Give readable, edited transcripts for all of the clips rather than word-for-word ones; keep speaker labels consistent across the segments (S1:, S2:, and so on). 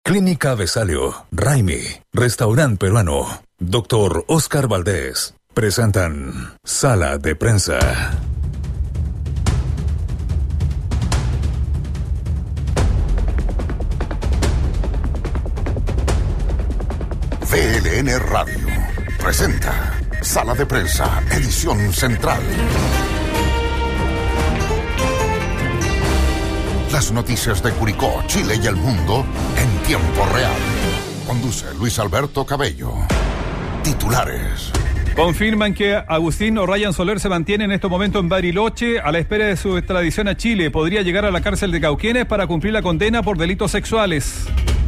S1: Clínica Vesalio, Raimi, Restaurante Peruano, Dr. Oscar Valdés, presentan Sala de Prensa.
S2: VLN Radio presenta Sala de Prensa, edición central. Las noticias de Curicó, Chile y el mundo en tiempo real. Conduce Luis Alberto Cabello. Titulares.
S3: Confirman que Agustín O'Ryan Soler se mantiene en estos momentos en Bariloche a la espera de su extradición a Chile. Podría llegar a la cárcel de Cauquenes para cumplir la condena por delitos sexuales.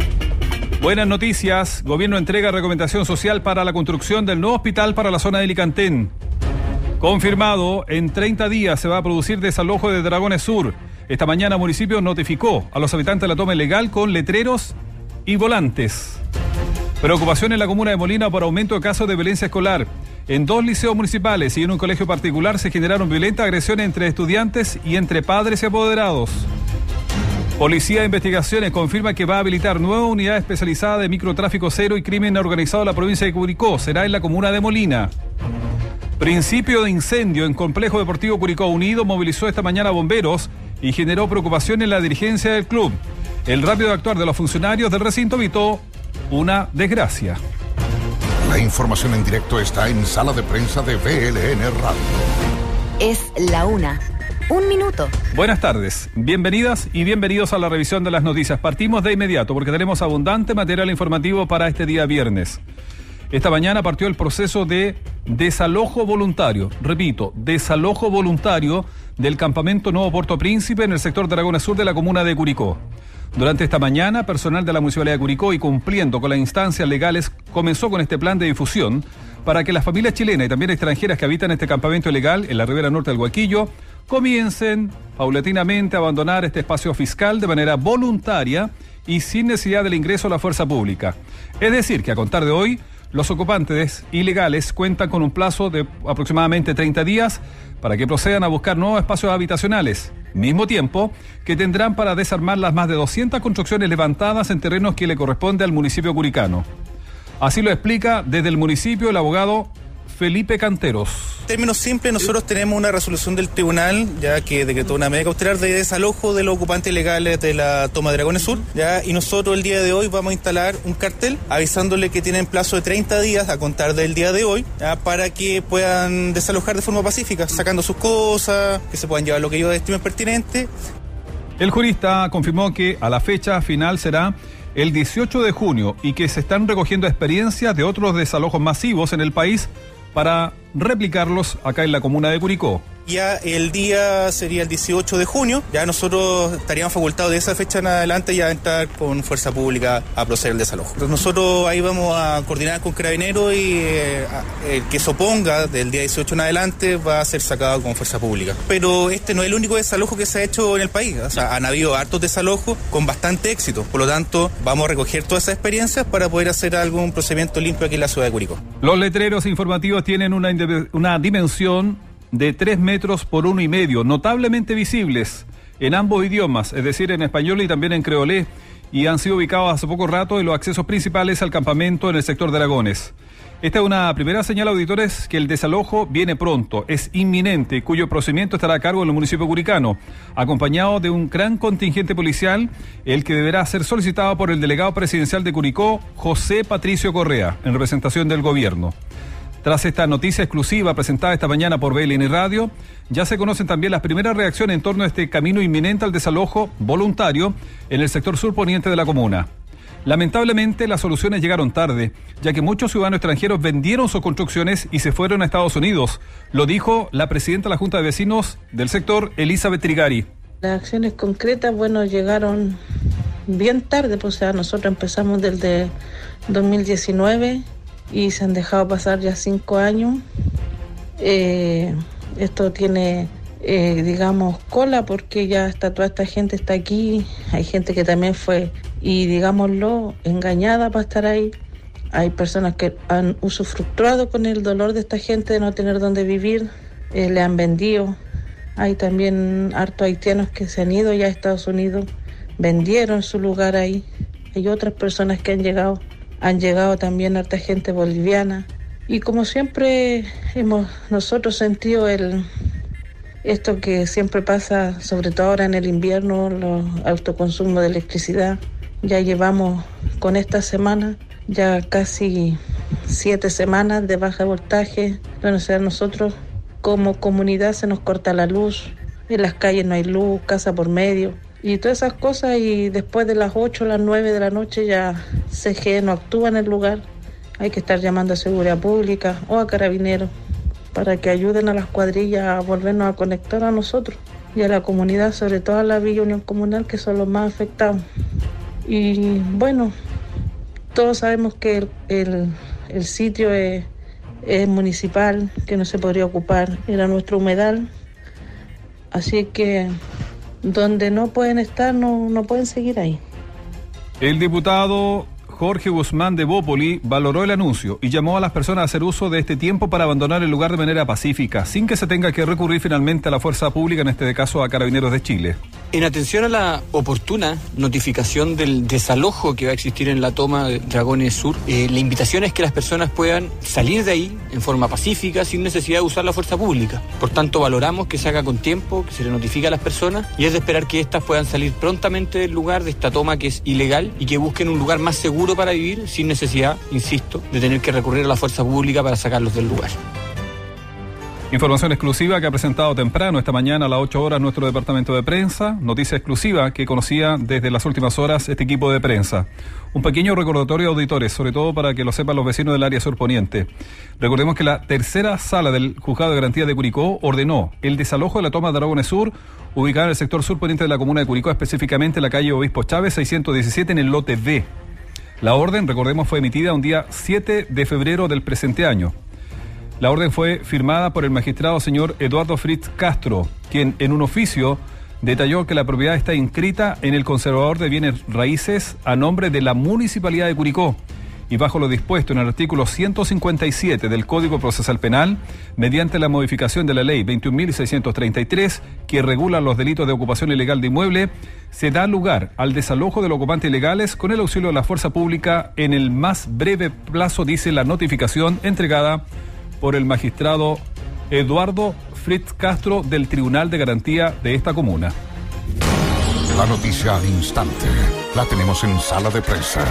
S3: Buenas noticias. Gobierno entrega recomendación social para la construcción del nuevo hospital para la zona de Licantén. Confirmado, en 30 días se va a producir desalojo de Dragones Sur. Esta mañana el municipio notificó a los habitantes de la toma ilegal con letreros y volantes. Preocupación en la comuna de Molina por aumento de casos de violencia escolar. En 2 liceos municipales y en un colegio particular se generaron violentas agresiones entre estudiantes y entre padres y apoderados. Policía de Investigaciones confirma que va a habilitar nueva unidad especializada de microtráfico cero y crimen organizado en la provincia de Curicó. Será en la comuna de Molina. Principio de incendio en Complejo Deportivo Curicó Unido movilizó esta mañana bomberos y generó preocupación en la dirigencia del club. El rápido actuar de los funcionarios del recinto evitó una desgracia.
S2: La información en directo está en Sala de Prensa de VLN Radio.
S4: Es la 1:01 PM.
S3: Buenas tardes, bienvenidas y bienvenidos a la revisión de las noticias. Partimos de inmediato porque tenemos abundante material informativo para este día viernes. Esta mañana partió el proceso de desalojo voluntario, repito, desalojo voluntario del campamento Nuevo Puerto Príncipe en el sector de Dragones Sur de la comuna de Curicó. Durante esta mañana, personal de la Municipalidad de Curicó y cumpliendo con las instancias legales, comenzó con este plan de difusión para que las familias chilenas y también extranjeras que habitan este campamento ilegal en la ribera norte del Huaquillo comiencen paulatinamente a abandonar este espacio fiscal de manera voluntaria y sin necesidad del ingreso a la fuerza pública. Es decir, que a contar de hoy, los ocupantes ilegales cuentan con un plazo de aproximadamente 30 días para que procedan a buscar nuevos espacios habitacionales, mismo tiempo que tendrán para desarmar las más de 200 construcciones levantadas en terrenos que le corresponde al municipio curicano. Así lo explica desde el municipio el abogado Felipe Canteros.
S5: En términos simples, nosotros tenemos una resolución del tribunal, ya que decretó una medida cautelar de desalojo de los ocupantes ilegales de la toma de Dragones Sur, ya, y nosotros el día de hoy vamos a instalar un cartel avisándole que tienen plazo de 30 días a contar del día de hoy, ya, para que puedan desalojar de forma pacífica, sacando sus cosas, que se puedan llevar lo que ellos estimen pertinente.
S3: El jurista confirmó que a la fecha final será el 18 de junio y que se están recogiendo experiencias de otros desalojos masivos en el país para replicarlos acá en la comuna de Curicó.
S5: Ya el día sería el 18 de junio, ya nosotros estaríamos facultados de esa fecha en adelante ya a entrar con fuerza pública a proceder al desalojo. Entonces nosotros ahí vamos a coordinar con Carabineros y el que se oponga del día 18 en adelante va a ser sacado con fuerza pública. Pero este no es el único desalojo que se ha hecho en el país, o sea, han habido hartos desalojos con bastante éxito, por lo tanto vamos a recoger todas esas experiencias para poder hacer algún procedimiento limpio aquí en la ciudad de Curicó.
S3: Los letreros informativos tienen una dimensión de 3 metros por 1,5, notablemente visibles en ambos idiomas, es decir, en español y también en creolé, y han sido ubicados hace poco rato en los accesos principales al campamento en el sector de Dragones. Esta es una primera señal, auditores, que el desalojo viene pronto, es inminente, cuyo procedimiento estará a cargo del municipio curicano, acompañado de un gran contingente policial, el que deberá ser solicitado por el delegado presidencial de Curicó, José Patricio Correa, en representación del gobierno. Tras esta noticia exclusiva presentada esta mañana por VLN Radio, ya se conocen también las primeras reacciones en torno a este camino inminente al desalojo voluntario en el sector surponiente de la comuna. Lamentablemente, las soluciones llegaron tarde, ya que muchos ciudadanos extranjeros vendieron sus construcciones y se fueron a Estados Unidos. Lo dijo la presidenta de la Junta de Vecinos del sector, Elizabeth Trigari.
S6: Las acciones concretas, llegaron bien tarde, pues, o sea, nosotros empezamos desde 2019 y se han dejado pasar ya 5 años. Esto tiene, cola, porque ya toda esta gente está aquí. Hay gente que también fue, y digámoslo, engañada para estar ahí. Hay personas que han usufructuado con el dolor de esta gente de no tener dónde vivir, le han vendido. Hay también hartos haitianos que se han ido ya a Estados Unidos, vendieron su lugar ahí. hay otras personas que han llegado también harta gente boliviana. Y como siempre hemos nosotros sentido esto que siempre pasa, sobre todo ahora en el invierno, los autoconsumos de electricidad. Ya llevamos con esta semana ya casi 7 semanas de baja voltaje. Bueno, o sea, nosotros como comunidad se nos corta la luz, en las calles no hay luz, casa por medio y todas esas cosas, y después de las 8 o las 9 de la noche ya CGE no actúa en el lugar. Hay que estar llamando a Seguridad Pública o a Carabineros para que ayuden a las cuadrillas a volvernos a conectar a nosotros y a la comunidad, sobre todo a la Villa Unión Comunal, que son los más afectados. Y bueno, todos sabemos que el sitio es municipal, que no se podría ocupar, era nuestro humedal, así que donde no pueden estar, no pueden seguir ahí.
S3: El diputado Jorge Guzmán de Bópoli valoró el anuncio y llamó a las personas a hacer uso de este tiempo para abandonar el lugar de manera pacífica, sin que se tenga que recurrir finalmente a la fuerza pública, en este caso a Carabineros de Chile.
S7: En atención a la oportuna notificación del desalojo que va a existir en la toma de Dragones Sur, la invitación es que las personas puedan salir de ahí en forma pacífica, sin necesidad de usar la fuerza pública. Por tanto, valoramos que se haga con tiempo, que se le notifique a las personas, y es de esperar que éstas puedan salir prontamente del lugar de esta toma que es ilegal y que busquen un lugar más seguro para vivir, sin necesidad, insisto, de tener que recurrir a la fuerza pública para sacarlos del lugar.
S3: Información exclusiva que ha presentado temprano esta mañana a las 8 horas nuestro departamento de prensa. Noticia exclusiva que conocía desde las últimas horas este equipo de prensa. Un pequeño recordatorio a auditores, sobre todo para que lo sepan los vecinos del área surponiente. Recordemos que la tercera sala del Juzgado de Garantía de Curicó ordenó el desalojo de la toma de Dragones Sur, ubicada en el sector surponiente de la comuna de Curicó, específicamente en la calle Obispo Chávez 617 en el lote B. La orden, recordemos, fue emitida un día 7 de febrero del presente año. La orden fue firmada por el magistrado señor Eduardo Fritz Castro, quien en un oficio detalló que la propiedad está inscrita en el conservador de bienes raíces a nombre de la Municipalidad de Curicó y bajo lo dispuesto en el artículo 157 del Código Procesal Penal, mediante la modificación de la ley 21.633, que regula los delitos de ocupación ilegal de inmueble, se da lugar al desalojo de los ocupantes ilegales con el auxilio de la fuerza pública en el más breve plazo, dice la notificación entregada por el magistrado Eduardo Fritz Castro del Tribunal de Garantía de esta comuna.
S2: La noticia al instante la tenemos en Sala de Prensa.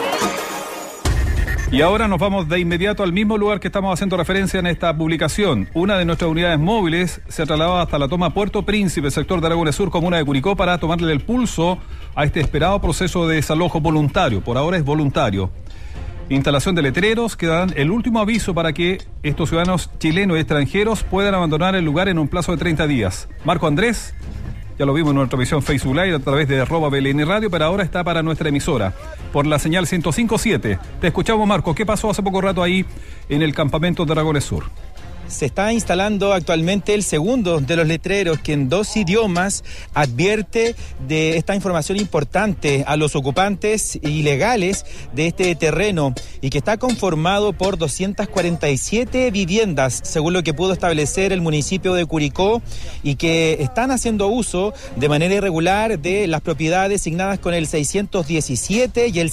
S3: Y ahora nos vamos de inmediato al mismo lugar que estamos haciendo referencia en esta publicación. Una de nuestras unidades móviles se ha trasladado hasta la toma Puerto Príncipe, sector de Dragones Sur, comuna de Curicó, para tomarle el pulso a este esperado proceso de desalojo voluntario. Por ahora es voluntario. Instalación de letreros que dan el último aviso para que estos ciudadanos chilenos y extranjeros puedan abandonar el lugar en un plazo de 30 días. Marco Andrés, ya lo vimos en nuestra visión Facebook Live a través de @BLN Radio, pero ahora está para nuestra emisora por la señal 105.7. Te escuchamos, Marco. ¿Qué pasó hace poco rato ahí en el campamento de Dragones Sur?
S8: Se está instalando actualmente el segundo de los letreros que en 2 idiomas advierte de esta información importante a los ocupantes ilegales de este terreno y que está conformado por 247 viviendas, según lo que pudo establecer el municipio de Curicó, y que están haciendo uso de manera irregular de las propiedades asignadas con el 617 y el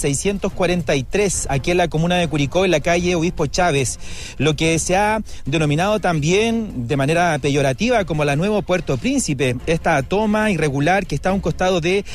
S8: 643 aquí en la comuna de Curicó, en la calle Obispo Chávez, lo que se ha denominado también de manera peyorativa como la Nuevo Puerto Príncipe, esta toma irregular que está a un costado de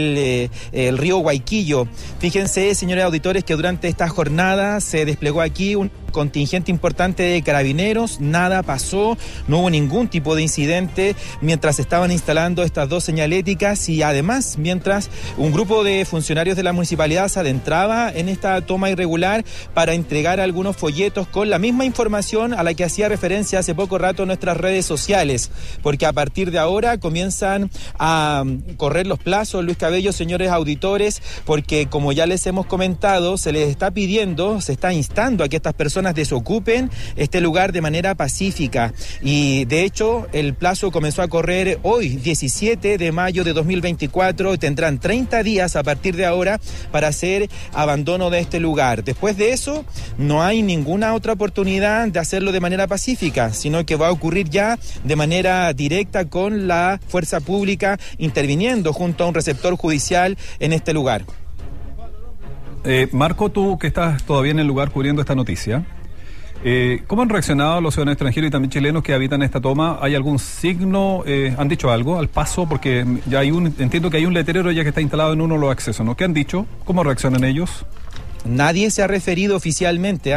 S8: el río Guayquillo. Fíjense, señores auditores, que durante esta jornada se desplegó aquí un contingente importante de carabineros, nada pasó, no hubo ningún tipo de incidente mientras estaban instalando estas 2 señaléticas, y además mientras un grupo de funcionarios de la municipalidad se adentraba en esta toma irregular para entregar algunos folletos con la misma información a la que hacía referencia hace poco rato en nuestras redes sociales, porque a partir de ahora comienzan a correr los plazos, Luis Cabello, señores auditores, porque como ya les hemos comentado, se les está pidiendo, se está instando a que estas personas desocupen este lugar de manera pacífica, y de hecho el plazo comenzó a correr hoy, 17 de mayo de 2024, y tendrán 30 días a partir de ahora para hacer abandono de este lugar. Después de eso no hay ninguna otra oportunidad de hacerlo de manera pacífica, sino que va a ocurrir ya de manera directa con la fuerza pública interviniendo junto a un receptor judicial en este lugar.
S3: Marco, tú que estás todavía en el lugar cubriendo esta noticia, ¿cómo han reaccionado los ciudadanos extranjeros y también chilenos que habitan esta toma? ¿Hay algún signo? ¿Han dicho algo al paso? Porque ya entiendo que hay un letrero ya que está instalado en uno de los accesos, ¿no? ¿Qué han dicho? ¿Cómo reaccionan ellos?
S8: Nadie se ha referido oficialmente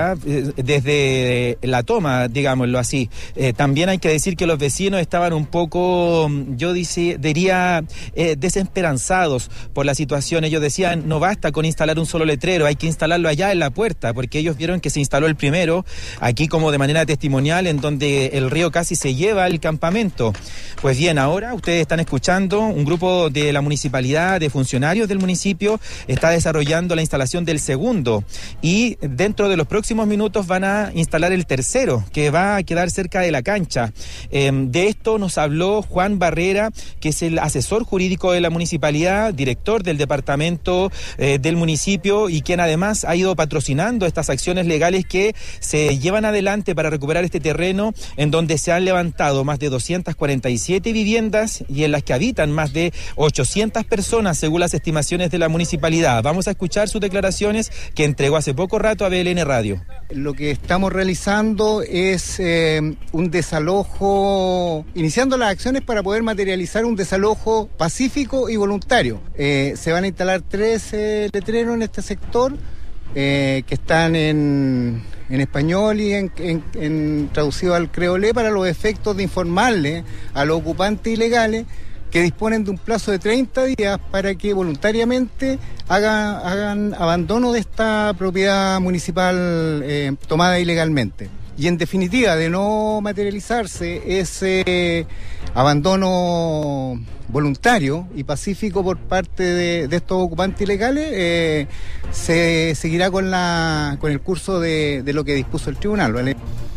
S8: desde la toma, digámoslo así. También hay que decir que los vecinos estaban un poco, yo diría, desesperanzados por la situación. Ellos decían, no basta con instalar un solo letrero, hay que instalarlo allá en la puerta, porque ellos vieron que se instaló el primero, aquí como de manera testimonial, en donde el río casi se lleva el campamento. Pues bien, ahora ustedes están escuchando, un grupo de la municipalidad, de funcionarios del municipio, está desarrollando la instalación del segundo, y dentro de los próximos minutos van a instalar el tercero, que va a quedar cerca de la cancha. De esto nos habló Juan Barrera, que es el asesor jurídico de la municipalidad, director del departamento del municipio, y quien además ha ido patrocinando estas acciones legales que se llevan adelante para recuperar este terreno, en donde se han levantado más de 247 viviendas y en las que habitan más de 800 personas, según las estimaciones de la municipalidad. Vamos a escuchar sus declaraciones que entregó hace poco rato a BLN Radio.
S9: Lo que estamos realizando es un desalojo, iniciando las acciones para poder materializar un desalojo pacífico y voluntario. Se van a instalar 3 letreros en este sector que están en español y en traducido al creolé para los efectos de informarle a los ocupantes ilegales que disponen de un plazo de 30 días para que voluntariamente hagan abandono de esta propiedad municipal tomada ilegalmente. Y en definitiva, de no materializarse ese abandono voluntario y pacífico por parte de estos ocupantes ilegales, se seguirá con el curso de lo que dispuso el tribunal, ¿vale?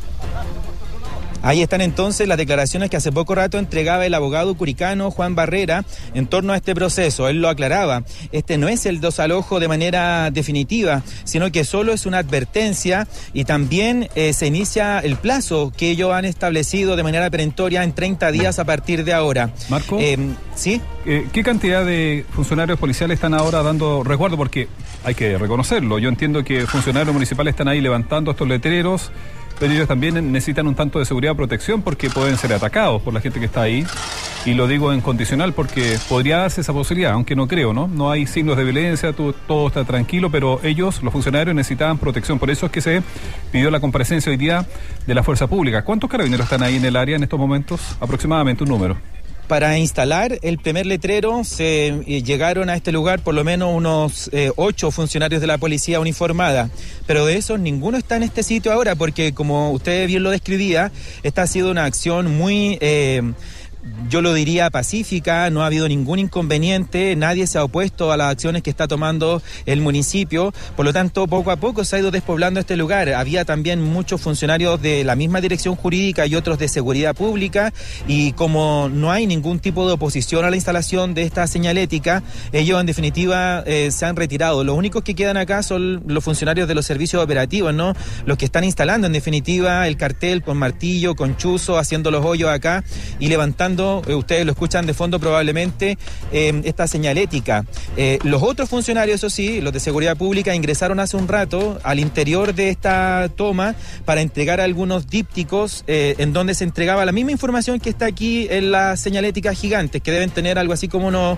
S8: Ahí están entonces las declaraciones que hace poco rato entregaba el abogado curicano Juan Barrera en torno a este proceso. Él lo aclaraba, este no es el desalojo de manera definitiva, sino que solo es una advertencia, y también se inicia el plazo que ellos han establecido de manera perentoria en 30 días a partir de ahora.
S3: Marco,
S8: ¿sí?
S3: ¿Qué cantidad de funcionarios policiales están ahora dando resguardo? Porque hay que reconocerlo, yo entiendo que funcionarios municipales están ahí levantando estos letreros, pero ellos también necesitan un tanto de seguridad y protección porque pueden ser atacados por la gente que está ahí, y lo digo en condicional porque podría darse esa posibilidad, aunque no creo, ¿no? No hay signos de violencia, todo está tranquilo, pero ellos, los funcionarios, necesitaban protección. Por eso es que se pidió la comparecencia hoy día de la Fuerza Pública. ¿Cuántos carabineros están ahí en el área en estos momentos? Aproximadamente un número.
S8: Para instalar el primer letrero se llegaron a este lugar por lo menos unos 8 funcionarios de la policía uniformada, pero de esos ninguno está en este sitio ahora porque, como usted bien lo describía, esta ha sido una acción muy... yo lo diría pacífica, no ha habido ningún inconveniente, nadie se ha opuesto a las acciones que está tomando el municipio, por lo tanto poco a poco se ha ido despoblando este lugar. Había también muchos funcionarios de la misma dirección jurídica y otros de seguridad pública, y como no hay ningún tipo de oposición a la instalación de esta señalética, ellos en definitiva se han retirado. Los únicos que quedan acá son los funcionarios de los servicios operativos, ¿no? Los que están instalando en definitiva el cartel con martillo, con chuzo, haciendo los hoyos acá y levantando, ustedes lo escuchan de fondo probablemente, esta señalética. Los otros funcionarios, eso sí, los de seguridad pública, ingresaron hace un rato al interior de esta toma para entregar algunos dípticos en donde se entregaba la misma información que está aquí en las señaléticas gigantes, que deben tener algo así como unos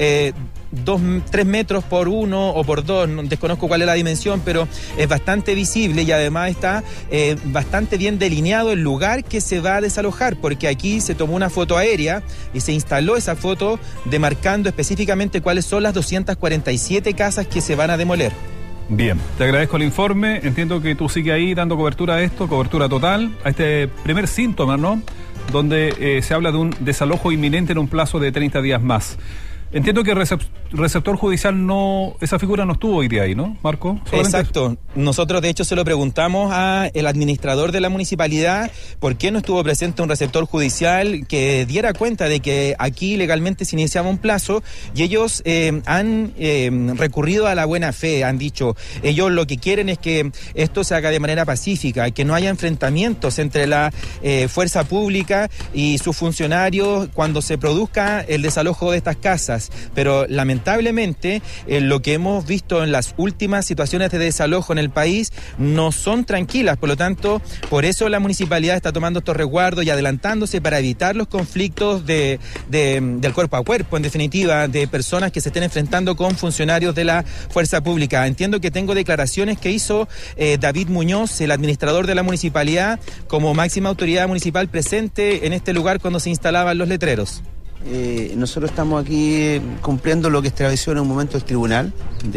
S8: 3 metros por 1 o por 2, desconozco cuál es la dimensión, pero es bastante visible, y además está bastante bien delineado el lugar que se va a desalojar, porque aquí se tomó una foto aérea y se instaló esa foto demarcando específicamente cuáles son las 247 casas que se van a demoler.
S3: Bien, te agradezco el informe. Entiendo que tú sigues ahí dando cobertura a esto, cobertura total, a este primer síntoma, ¿no? Donde se habla de un desalojo inminente en un plazo de 30 días más. Entiendo que receptor judicial esa figura no estuvo hoy día ahí, ¿no, Marco?
S8: Exacto. Nosotros, de hecho, se lo preguntamos al administrador de la municipalidad por qué no estuvo presente un receptor judicial que diera cuenta de que aquí legalmente se iniciaba un plazo, y ellos han recurrido a la buena fe, han dicho, ellos lo que quieren es que esto se haga de manera pacífica, que no haya enfrentamientos entre la fuerza pública y sus funcionarios cuando se produzca el desalojo de estas casas. Pero lamentablemente lo que hemos visto en las últimas situaciones de desalojo en el país no son tranquilas, por lo tanto, por eso la municipalidad está tomando estos resguardos y adelantándose para evitar los conflictos del cuerpo a cuerpo, en definitiva, de personas que se estén enfrentando con funcionarios de la fuerza pública. Entiendo que tengo declaraciones que hizo David Muñoz, el administrador de la municipalidad, como máxima autoridad municipal presente en este lugar cuando se instalaban los letreros.
S10: Nosotros estamos aquí cumpliendo lo que estableció en un momento el tribunal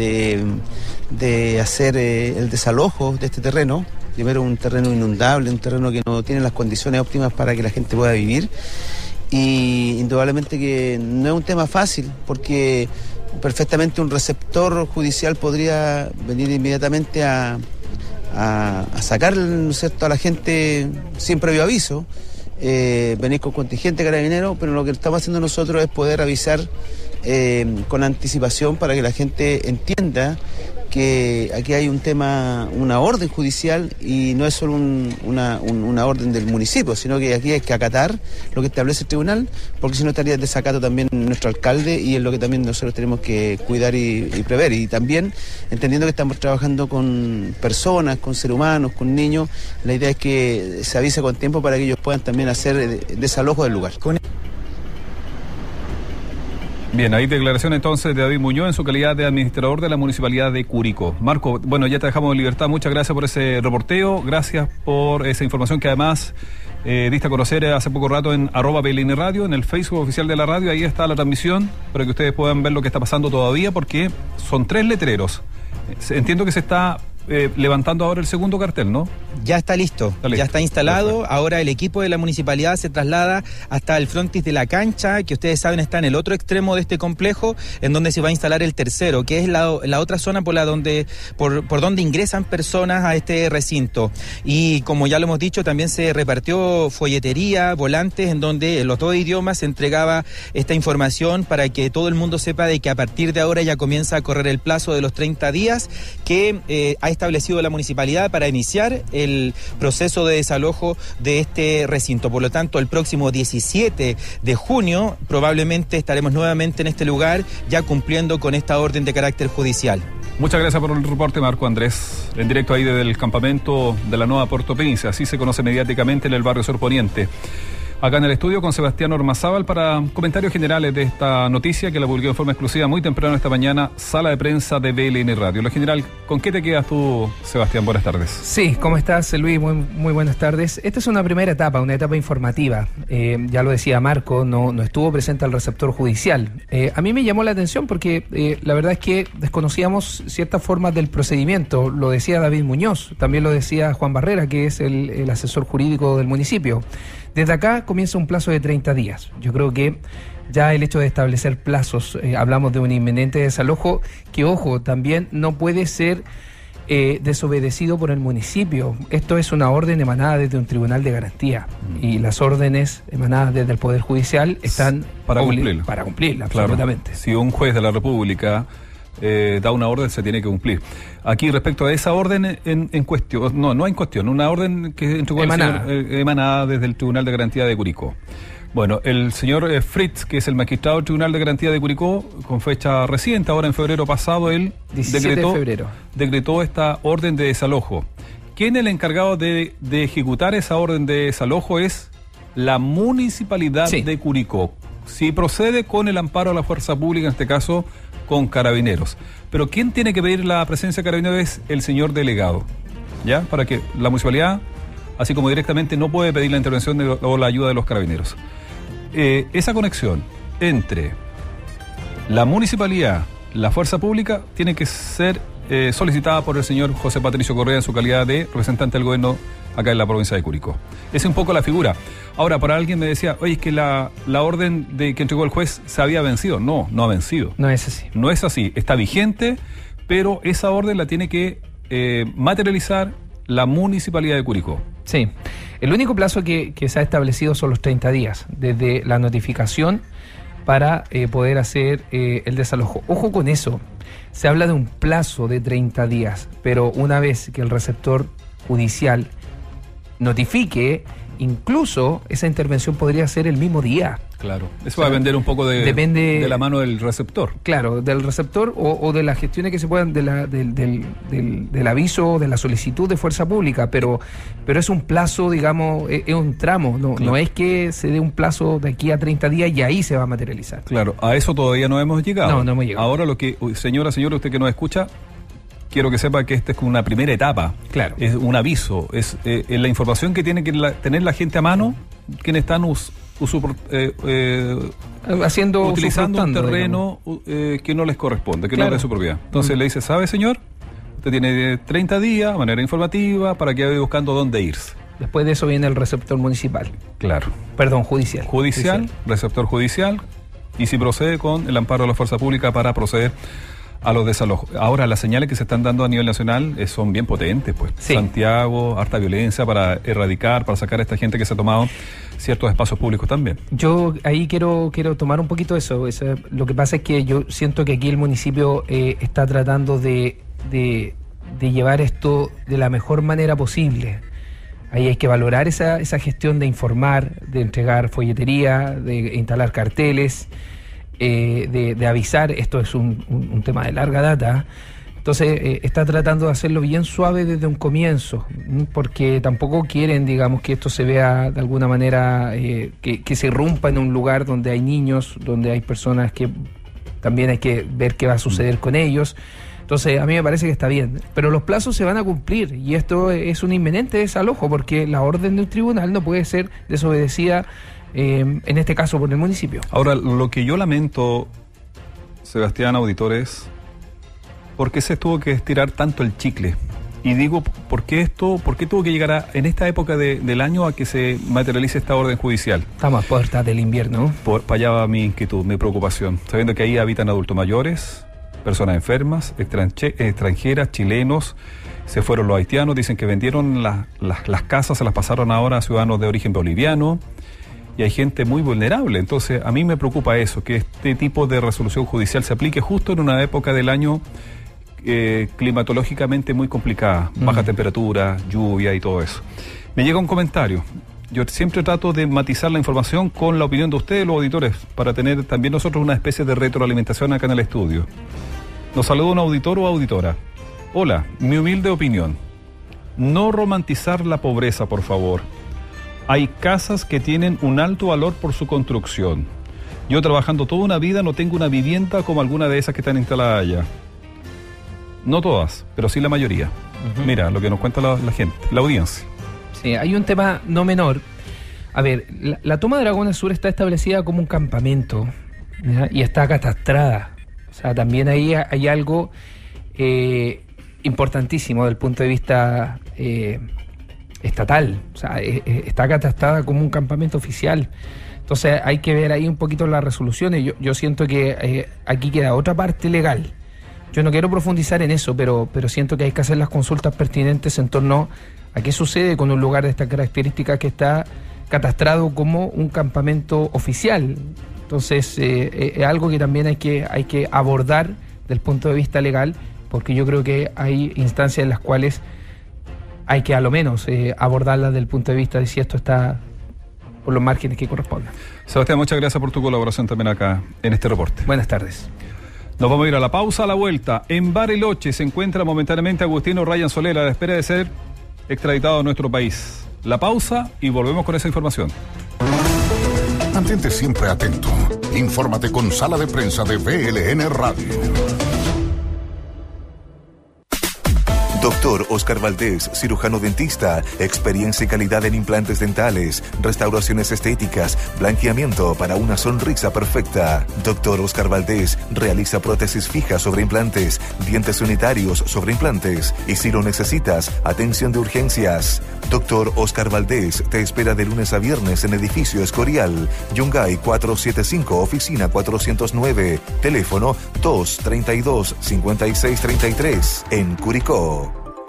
S10: de hacer el desalojo de este terreno. Primero, un terreno inundable, un terreno que no tiene las condiciones óptimas para que la gente pueda vivir, y indudablemente que no es un tema fácil, porque perfectamente un receptor judicial podría venir inmediatamente a sacar, ¿no es cierto?, a la gente sin previo aviso. Venir con contingente carabinero, pero lo que estamos haciendo nosotros es poder avisar con anticipación para que la gente entienda que aquí hay un tema, una orden judicial, y no es solo una orden del municipio, sino que aquí hay que acatar lo que establece el tribunal, porque si no estaría en desacato también nuestro alcalde, y es lo que también nosotros tenemos que cuidar y prever. Y también, entendiendo que estamos trabajando con personas, con seres humanos, con niños, la idea es que se avise con tiempo para que ellos puedan también hacer desalojo del lugar.
S3: Bien, hay declaración entonces de David Muñoz en su calidad de administrador de la Municipalidad de Curicó. Marco, bueno, ya te dejamos en libertad. Muchas gracias por ese reporteo, gracias por esa información que además diste a conocer hace poco rato en @PLN Radio, en el Facebook oficial de la radio. Ahí está la transmisión para que ustedes puedan ver lo que está pasando todavía, porque son 3 letreros. Entiendo que se está levantando ahora el segundo cartel, ¿no?
S8: Ya está listo, ya está instalado. Ahora el equipo de la municipalidad se traslada hasta el frontis de la cancha, que ustedes saben está en el otro extremo de este complejo, en donde se va a instalar el tercero, que es la otra zona por donde ingresan personas a este recinto. Y como ya lo hemos dicho, también se repartió folletería, volantes, en donde en los 2 idiomas se entregaba esta información para que todo el mundo sepa de que a partir de ahora ya comienza a correr el plazo de los 30 días que ha establecido la municipalidad para iniciar el proceso de desalojo de este recinto. Por lo tanto, el próximo 17 de junio probablemente estaremos nuevamente en este lugar, ya cumpliendo con esta orden de carácter judicial.
S3: Muchas gracias por el reporte, Marco Andrés, en directo ahí desde el campamento de la Nueva Puerto Príncipe, así se conoce mediáticamente en el barrio Sur Poniente. Acá en el estudio con Sebastián Ormazábal para comentarios generales de esta noticia que la publicó en forma exclusiva muy temprano esta mañana, sala de prensa de BLN Radio. Lo general, ¿con qué te quedas tú, Sebastián? Buenas tardes.
S11: Sí, ¿cómo estás, Luis? Muy buenas tardes. Esta es una primera etapa, una etapa informativa. Ya lo decía Marco, no estuvo presente el receptor judicial. A mí me llamó la atención porque la verdad es que desconocíamos ciertas formas del procedimiento. Lo decía David Muñoz, también lo decía Juan Barrera, que es el asesor jurídico del municipio. Desde acá comienza un plazo de 30 días. Yo creo que ya el hecho de establecer plazos, hablamos de un inminente desalojo, que ojo, también no puede ser desobedecido por el municipio. Esto es una orden emanada desde un tribunal de garantía y las órdenes emanadas desde el Poder Judicial están
S3: para cumplirla.
S11: Para cumplirla, absolutamente.
S3: Claro. Si un juez de la República da una orden, se tiene que cumplir. Aquí, respecto a esa orden en cuestión, no hay en cuestión, una orden que entregó emanada desde el Tribunal de Garantía de Curicó. Bueno, el señor Fritz, que es el magistrado del Tribunal de Garantía de Curicó, con fecha reciente, ahora en febrero pasado, él
S11: 17 de febrero.
S3: Decretó esta orden de desalojo. ¿Quién es el encargado de ejecutar esa orden de desalojo? Es la Municipalidad de Curicó. Si procede con el amparo a la fuerza pública, en este caso con Carabineros. Pero ¿quién tiene que pedir la presencia de Carabineros? Es el señor delegado, ¿ya? Para que la municipalidad, así como directamente, no puede pedir la intervención o la ayuda de los Carabineros. Esa conexión entre la municipalidad, la fuerza pública, tiene que ser solicitada por el señor José Patricio Correa en su calidad de representante del gobierno acá en la provincia de Curicó. Esa es un poco la figura. Ahora, para alguien me decía, oye, es que la orden que entregó el juez se había vencido. No ha vencido.
S11: No es así.
S3: No es así. Está vigente, pero esa orden la tiene que materializar la Municipalidad de Curicó.
S11: Sí, el único plazo que se ha establecido son los 30 días, desde la notificación para poder hacer el desalojo. Ojo con eso, se habla de un plazo de 30 días, pero una vez que el receptor judicial notifique, incluso esa intervención podría ser el mismo día.
S3: Claro, eso va a depender un poco de la mano del receptor.
S11: Claro, del receptor o de las gestiones que se puedan del aviso, de la solicitud de fuerza pública, pero es un plazo, digamos, es un tramo, no es que se dé un plazo de aquí a 30 días y ahí se va a materializar.
S3: Claro, a eso todavía no hemos llegado.
S11: No hemos llegado.
S3: Ahora señora, usted que nos escucha, quiero que sepa que esta es como una primera etapa.
S11: Claro.
S3: Es un aviso, es la información que tiene que tener la gente a mano, quienes están utilizando un terreno que no les corresponde, que no es de su propiedad. Entonces le dice, ¿sabe, señor? Usted tiene 30 días, de manera informativa, para que vaya buscando dónde irse.
S11: Después de eso viene el receptor municipal.
S3: Claro.
S11: Perdón, judicial.
S3: Receptor judicial, y si procede con el amparo de la fuerza pública para proceder a los desalojos. Ahora, las señales que se están dando a nivel nacional son bien potentes, pues.
S11: Sí.
S3: Santiago, harta violencia para erradicar, para sacar a esta gente que se ha tomado ciertos espacios públicos también.
S11: Yo ahí quiero tomar un poquito eso. Lo que pasa es que yo siento que aquí el municipio está tratando de llevar esto de la mejor manera posible. Ahí hay que valorar esa gestión de informar, de entregar folletería, de instalar carteles, de avisar. Esto es un tema de larga data. Entonces está tratando de hacerlo bien suave desde un comienzo, porque tampoco quieren, digamos, que esto se vea de alguna manera que se irrumpa en un lugar donde hay niños, donde hay personas que también hay que ver qué va a suceder con ellos. Entonces a mí me parece que está bien, pero los plazos se van a cumplir y esto es un inminente desalojo, porque la orden de un tribunal no puede ser desobedecida, en este caso por el municipio.
S3: Ahora, lo que yo lamento, Sebastián, auditor, es ¿por qué se tuvo que estirar tanto el chicle? Y digo, ¿por qué tuvo que llegar en esta época del año a que se materialice esta orden judicial?
S11: Estamos a puertas del invierno.
S3: Para allá va mi inquietud, mi preocupación, sabiendo que ahí habitan adultos mayores, personas enfermas, extranjeras, chilenos. Se fueron los haitianos, dicen que vendieron las casas, se las pasaron ahora a ciudadanos de origen boliviano, y hay gente muy vulnerable. Entonces a mí me preocupa eso, que este tipo de resolución judicial se aplique justo en una época del año climatológicamente muy complicada, baja temperatura, lluvia y todo eso. Me llega un comentario. Yo siempre trato de matizar la información con la opinión de ustedes, los auditores, para tener también nosotros una especie de retroalimentación acá en el estudio. Nos saluda un auditor o auditora. Hola, mi humilde opinión. No romantizar la pobreza, por favor. Hay casas que tienen un alto valor por su construcción. Yo, trabajando toda una vida, no tengo una vivienda como alguna de esas que están instaladas allá. No todas, pero sí la mayoría. Uh-huh. Mira lo que nos cuenta la gente, la audiencia.
S11: Sí, hay un tema no menor. A ver, la toma de Dragones Sur está establecida como un campamento, ¿ya? Y está catastrada. O sea, también ahí hay algo importantísimo desde el punto de vista estatal. O sea, está catastrada como un campamento oficial. Entonces hay que ver ahí un poquito las resoluciones. Yo siento que aquí queda otra parte legal. Yo no quiero profundizar en eso, pero siento que hay que hacer las consultas pertinentes en torno a qué sucede con un lugar de estas características que está catastrado como un campamento oficial. Entonces es algo que también hay que abordar desde el punto de vista legal, porque yo creo que hay instancias en las cuales hay que a lo menos abordarlas desde el punto de vista de si esto está por los márgenes que correspondan.
S3: Sebastián, muchas gracias por tu colaboración también acá en este reporte.
S11: Buenas tardes.
S3: Nos vamos a ir a la pausa, a la vuelta. En Bariloche se encuentra momentáneamente Agustino Ryan Soler a la espera de ser extraditado a nuestro país. La pausa y volvemos con esa información.
S2: Mantente siempre atento. Infórmate con Sala de Prensa de BLN Radio.
S12: Doctor Oscar Valdés, cirujano dentista, experiencia y calidad en implantes dentales, restauraciones estéticas, blanqueamiento para una sonrisa perfecta. Doctor Oscar Valdés realiza prótesis fijas sobre implantes, dientes unitarios sobre implantes y si lo necesitas, atención de urgencias. Doctor Oscar Valdés te espera de lunes a viernes en Edificio Escorial, Yungay 475, oficina 409, teléfono 232-5633, en Curicó.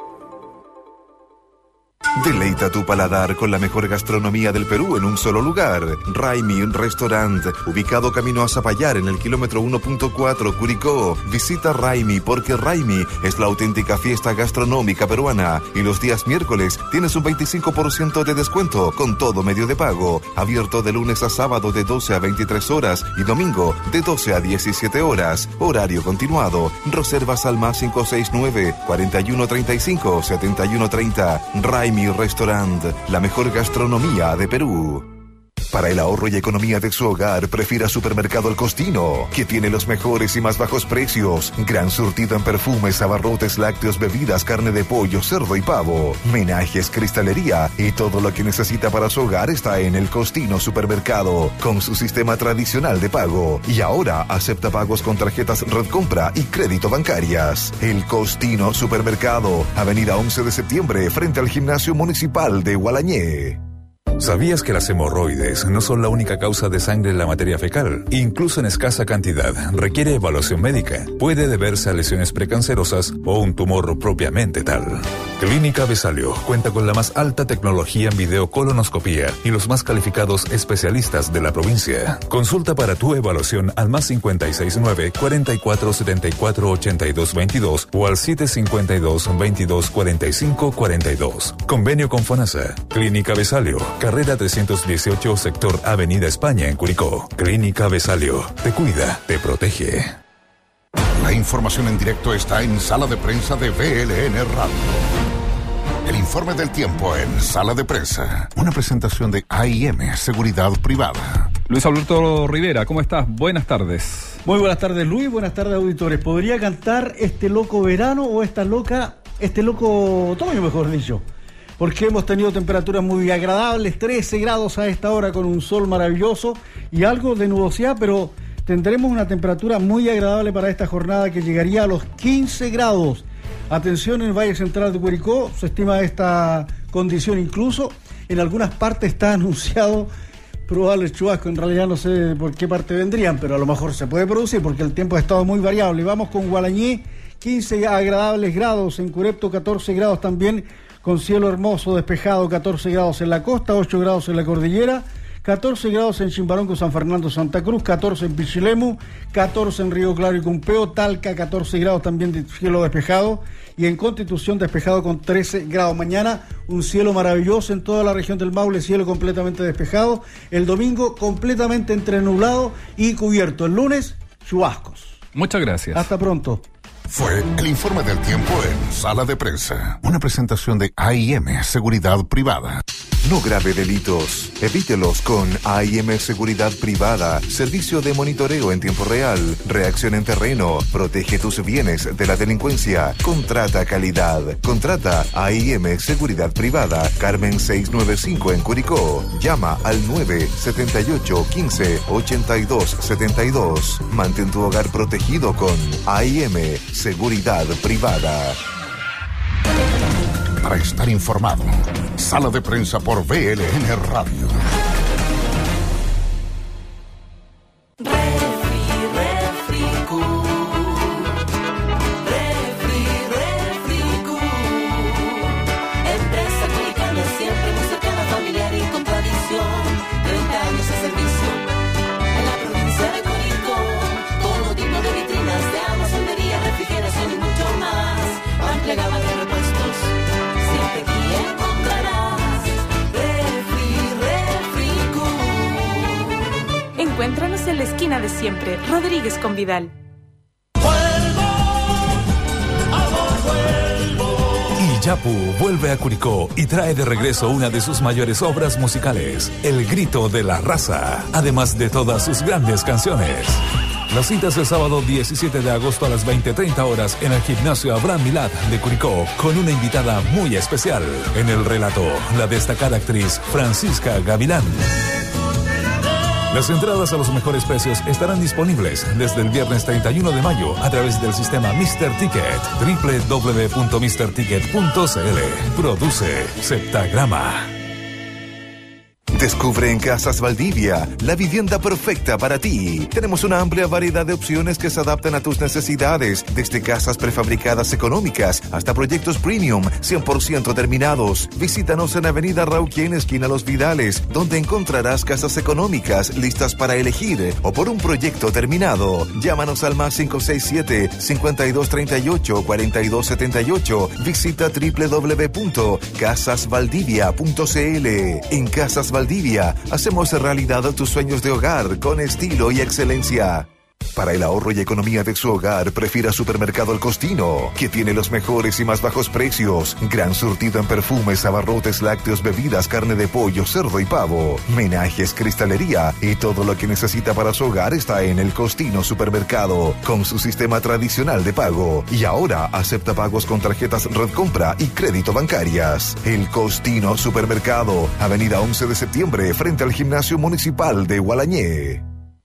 S12: Deleita tu paladar con la mejor gastronomía del Perú en un solo lugar. Raimi Restaurant, ubicado camino a Zapallar en el kilómetro 1.4 Curicó. Visita Raimi porque Raimi es la auténtica fiesta gastronómica peruana. Y los días miércoles tienes un 25% de descuento con todo medio de pago. Abierto de lunes a sábado de 12 a 23 horas y domingo de 12 a 17 horas. Horario continuado. Reservas al más 569 4135 7130. Raimi Restaurant, la mejor gastronomía de Perú. Para el ahorro y economía de su hogar, prefiera Supermercado El Costino, que tiene los mejores y más bajos precios. Gran surtido en perfumes, abarrotes, lácteos, bebidas, carne de pollo, cerdo y pavo, menajes, cristalería y todo lo que necesita para su hogar está en El Costino Supermercado, con su sistema tradicional de pago. Y ahora acepta pagos con tarjetas Red Compra y crédito bancarias. El Costino Supermercado, Avenida 11 de septiembre, frente al Gimnasio Municipal de Gualañé.
S1: ¿Sabías que las hemorroides no son la única causa de sangre en la materia fecal? Incluso en escasa cantidad, requiere evaluación médica. Puede deberse a lesiones precancerosas o un tumor propiamente tal. Clínica Besalio cuenta con la más alta tecnología en videocolonoscopía y los más calificados especialistas de la provincia. Consulta para tu evaluación al más 569 44 74 82 22 o al 752 22 45 42. Convenio con FONASA. Clínica Besalio, carrera 318, sector Avenida España en Curicó. Clínica Besalio, te cuida, te protege.
S2: La información en directo está en Sala de Prensa de VLN Radio. El informe del tiempo en Sala de Prensa. Una presentación de AIM Seguridad Privada.
S3: Luis Alberto Rivera, ¿cómo estás? Buenas tardes.
S13: Muy buenas tardes, Luis. Buenas tardes, auditores. ¿Podría cantar este loco verano o este loco otoño, mejor dicho? Porque hemos tenido temperaturas muy agradables, 13 grados a esta hora con un sol maravilloso y algo de nubosidad, pero tendremos una temperatura muy agradable para esta jornada que llegaría a los 15 grados. Atención, en el Valle Central de Curicó se estima esta condición, incluso en algunas partes está anunciado probables chubascos. En realidad no sé por qué parte vendrían, pero a lo mejor se puede producir porque el tiempo ha estado muy variable. Vamos con Gualañé, 15 agradables grados, en Curepto 14 grados también, con cielo hermoso, despejado, 14 grados en la costa, 8 grados en la cordillera, 14 grados en Chimbarongo, San Fernando, Santa Cruz, 14 en Pichilemu, 14 en Río Claro y Cumpeo, Talca, 14 grados también de cielo despejado, y en Constitución despejado con 13 grados. Mañana un cielo maravilloso en toda la región del Maule, cielo completamente despejado. El domingo completamente entre nublado y cubierto. El lunes, chubascos.
S3: Muchas gracias.
S13: Hasta pronto.
S2: Fue el informe del tiempo en Sala de Prensa. Una presentación de AIM Seguridad Privada.
S12: No grave delitos. Evítelos con AIM Seguridad Privada. Servicio de monitoreo en tiempo real. Reacción en terreno. Protege tus bienes de la delincuencia. Contrata calidad. Contrata AIM Seguridad Privada. Carmen 695 en Curicó. Llama al 978 15 82 72. Mantén tu hogar protegido con AIM Seguridad Privada.
S2: Para estar informado, Sala de Prensa por VLN Radio.
S14: Empresa Culicana, siempre muy cercana, familiar y con tradición. 30 años de servicio en la provincia de Curicó. Todo tipo de vitrinas de almacenería, refrigeración y mucho más. Amplia gama de repuestos. Siempre aquí encontrarás Refrico.
S15: Encuéntranos en la esquina de siempre, Rodríguez con Vidal.
S1: Yapu vuelve a Curicó y trae de regreso una de sus mayores obras musicales, El Grito de la Raza, además de todas sus grandes canciones. La cita es el sábado 17 de agosto a las 20:30 horas en el Gimnasio Abraham Milad de Curicó, con una invitada muy especial. En el relato, la destacada actriz Francisca Gavilán. Las entradas a los mejores precios estarán disponibles desde el viernes 31 de mayo a través del sistema Mr. Ticket, www.mrticket.cl. Produce Septagrama.
S12: Descubre en Casas Valdivia la vivienda perfecta para ti. Tenemos una amplia variedad de opciones que se adaptan a tus necesidades, desde casas prefabricadas económicas hasta proyectos premium 100% terminados. Visítanos en Avenida Rauquén, esquina Los Vidales, donde encontrarás casas económicas listas para elegir o por un proyecto terminado. Llámanos al más 567-5238-4278. Visita www.casasvaldivia.cl. En Casas Valdivia hacemos realidad tus sueños de hogar con estilo y excelencia. Para el ahorro y economía de su hogar, prefiera Supermercado El Costino, que tiene los mejores y más bajos precios. Gran surtido en perfumes, abarrotes, lácteos, bebidas, carne de pollo, cerdo y pavo, menajes, cristalería y todo lo que necesita para su hogar está en El Costino Supermercado, con su sistema tradicional de pago. Y ahora acepta pagos con tarjetas Red Compra y crédito bancarias. El Costino Supermercado, Avenida 11 de Septiembre, frente al Gimnasio Municipal de Gualañé.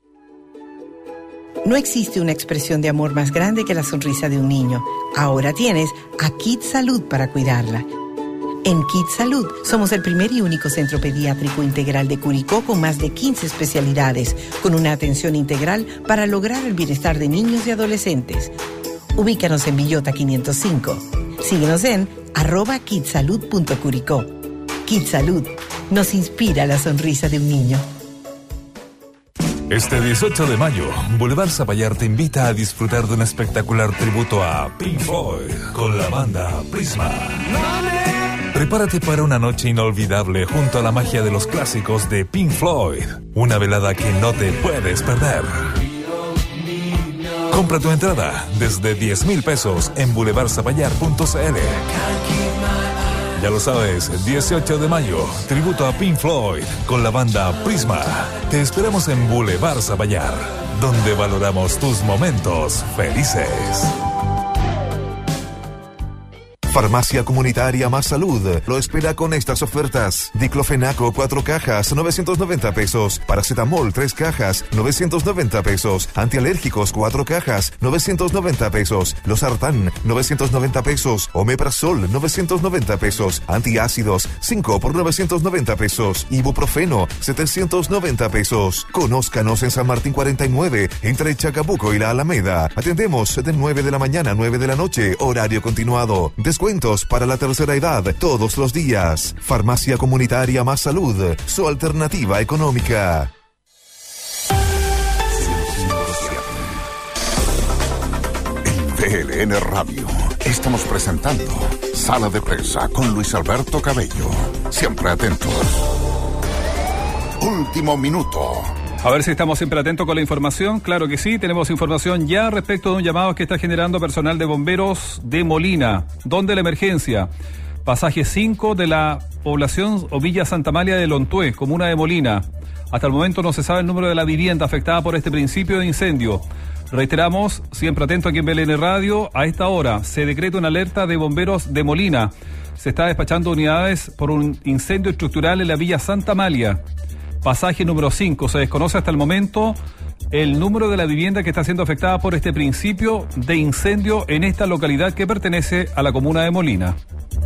S16: No existe una expresión de amor más grande que la sonrisa de un niño. Ahora tienes a Kids Salud para cuidarla. En Kids Salud somos el primer y único centro pediátrico integral de Curicó con más de 15 especialidades, con una atención integral para lograr el bienestar de niños y adolescentes. Ubícanos en Villota 505. Síguenos en @kidsalud.curicó. Kids Salud nos inspira la sonrisa de un niño.
S1: Este 18 de mayo, Boulevard Zapallar te invita a disfrutar de un espectacular tributo a Pink Floyd con la banda Prisma. Prepárate para una noche inolvidable junto a la magia de los clásicos de Pink Floyd. Una velada que no te puedes perder. Compra tu entrada desde 10,000 pesos en boulevardzapallar.cl. Ya lo sabes, 18 de mayo, tributo a Pink Floyd con la banda Prisma. Te esperamos en Boulevard Zapallar, donde valoramos tus momentos felices.
S12: Farmacia Comunitaria Más Salud lo espera con estas ofertas. Diclofenaco 4 cajas, 990 pesos. Paracetamol 3 cajas, 990 pesos. Antialérgicos 4 cajas, 990 pesos. Losartán 990 pesos. Omeprazol 990 pesos. Antiácidos 5 por 990 pesos. Ibuprofeno 790 pesos. Conózcanos en San Martín 49, entre Chacabuco y la Alameda. Atendemos de 9 de la mañana a 9 de la noche, horario continuado. Descuentos para la tercera edad todos los días. Farmacia Comunitaria Más Salud, su alternativa económica.
S2: En VLN Radio estamos presentando Sala de Prensa con Luis Alberto Cabello. Siempre atentos. Último minuto.
S3: A ver si estamos siempre atentos con la información. Claro que sí, tenemos información ya respecto de un llamado que está generando personal de bomberos de Molina. ¿Dónde la emergencia? Pasaje 5 de la población o Villa Santa Amalia de Lontué, comuna de Molina. Hasta el momento no se sabe el número de la vivienda afectada por este principio de incendio. Reiteramos, siempre atento aquí en BLN Radio, a esta hora se decreta una alerta de bomberos de Molina. Se está despachando unidades por un incendio estructural en la Villa Santa Amalia. Pasaje número 5. Se desconoce hasta el momento el número de la vivienda que está siendo afectada por este principio de incendio en esta localidad que pertenece a la comuna de Molina.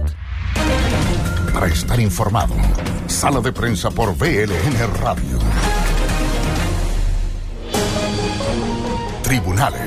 S2: Para estar informado, Sala de Prensa por VLN Radio. Tribunales.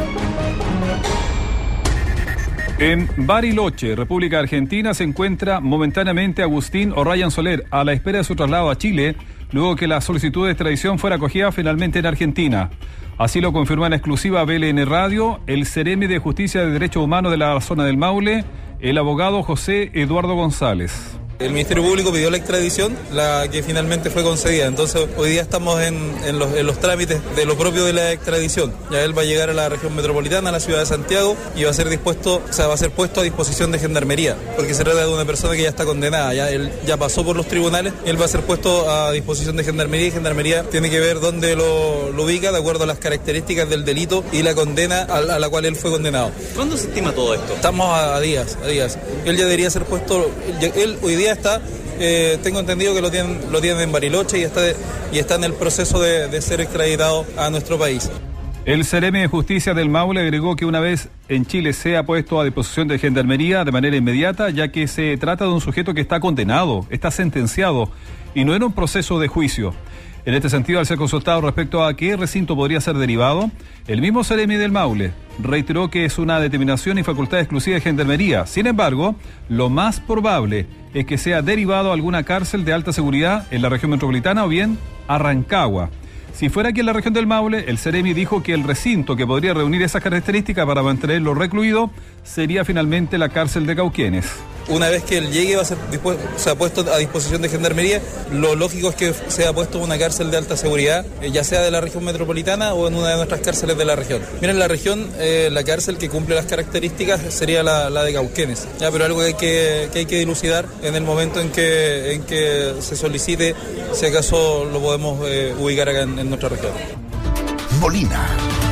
S3: En Bariloche, República Argentina, se encuentra momentáneamente Agustín O'Ryan Soler a la espera de su traslado a Chile, luego que la solicitud de extradición fuera acogida finalmente en Argentina. Así lo confirmó en exclusiva BLN Radio el Ceremi de Justicia de Derechos Humanos de la zona del Maule, el abogado José Eduardo González.
S17: El Ministerio Público pidió la extradición, la que finalmente fue concedida. Entonces, hoy día estamos en los trámites de lo propio de la extradición. Ya él va a llegar a la región metropolitana, a la ciudad de Santiago, y va a ser puesto a disposición de Gendarmería, porque se trata de una persona que ya está condenada. Ya él ya pasó por los tribunales, él va a ser puesto a disposición de Gendarmería, y Gendarmería tiene que ver dónde lo ubica de acuerdo a las características del delito y la condena a la cual él fue condenado.
S18: ¿Cuándo se estima todo esto?
S17: Estamos a días. Él ya debería ser puesto, él hoy día está, tengo entendido que lo tienen en Bariloche y está en el proceso de ser extraditado a nuestro país.
S3: El Ceremi de Justicia del Maule agregó que una vez en Chile sea puesto a disposición de Gendarmería de manera inmediata, ya que se trata de un sujeto que está condenado, está sentenciado y no en un proceso de juicio. En este sentido, al ser consultado respecto a qué recinto podría ser derivado, el mismo Seremi del Maule reiteró que es una determinación y facultad exclusiva de Gendarmería. Sin embargo, lo más probable es que sea derivado a alguna cárcel de alta seguridad en la región metropolitana o bien a Rancagua. Si fuera aquí en la región del Maule, el Seremi dijo que el recinto que podría reunir esas características para mantenerlo recluido sería finalmente la cárcel de Cauquenes.
S17: Una vez que él llegue va a ser puesto a disposición de Gendarmería. Lo lógico es que sea puesto en una cárcel de alta seguridad, ya sea de la región metropolitana o en una de nuestras cárceles de la región. Miren, la región, la cárcel que cumple las características sería la de Cauquenes, ya, pero algo que hay que dilucidar en el momento en que se solicite, si acaso lo podemos ubicar acá en nuestra región.
S2: Molina.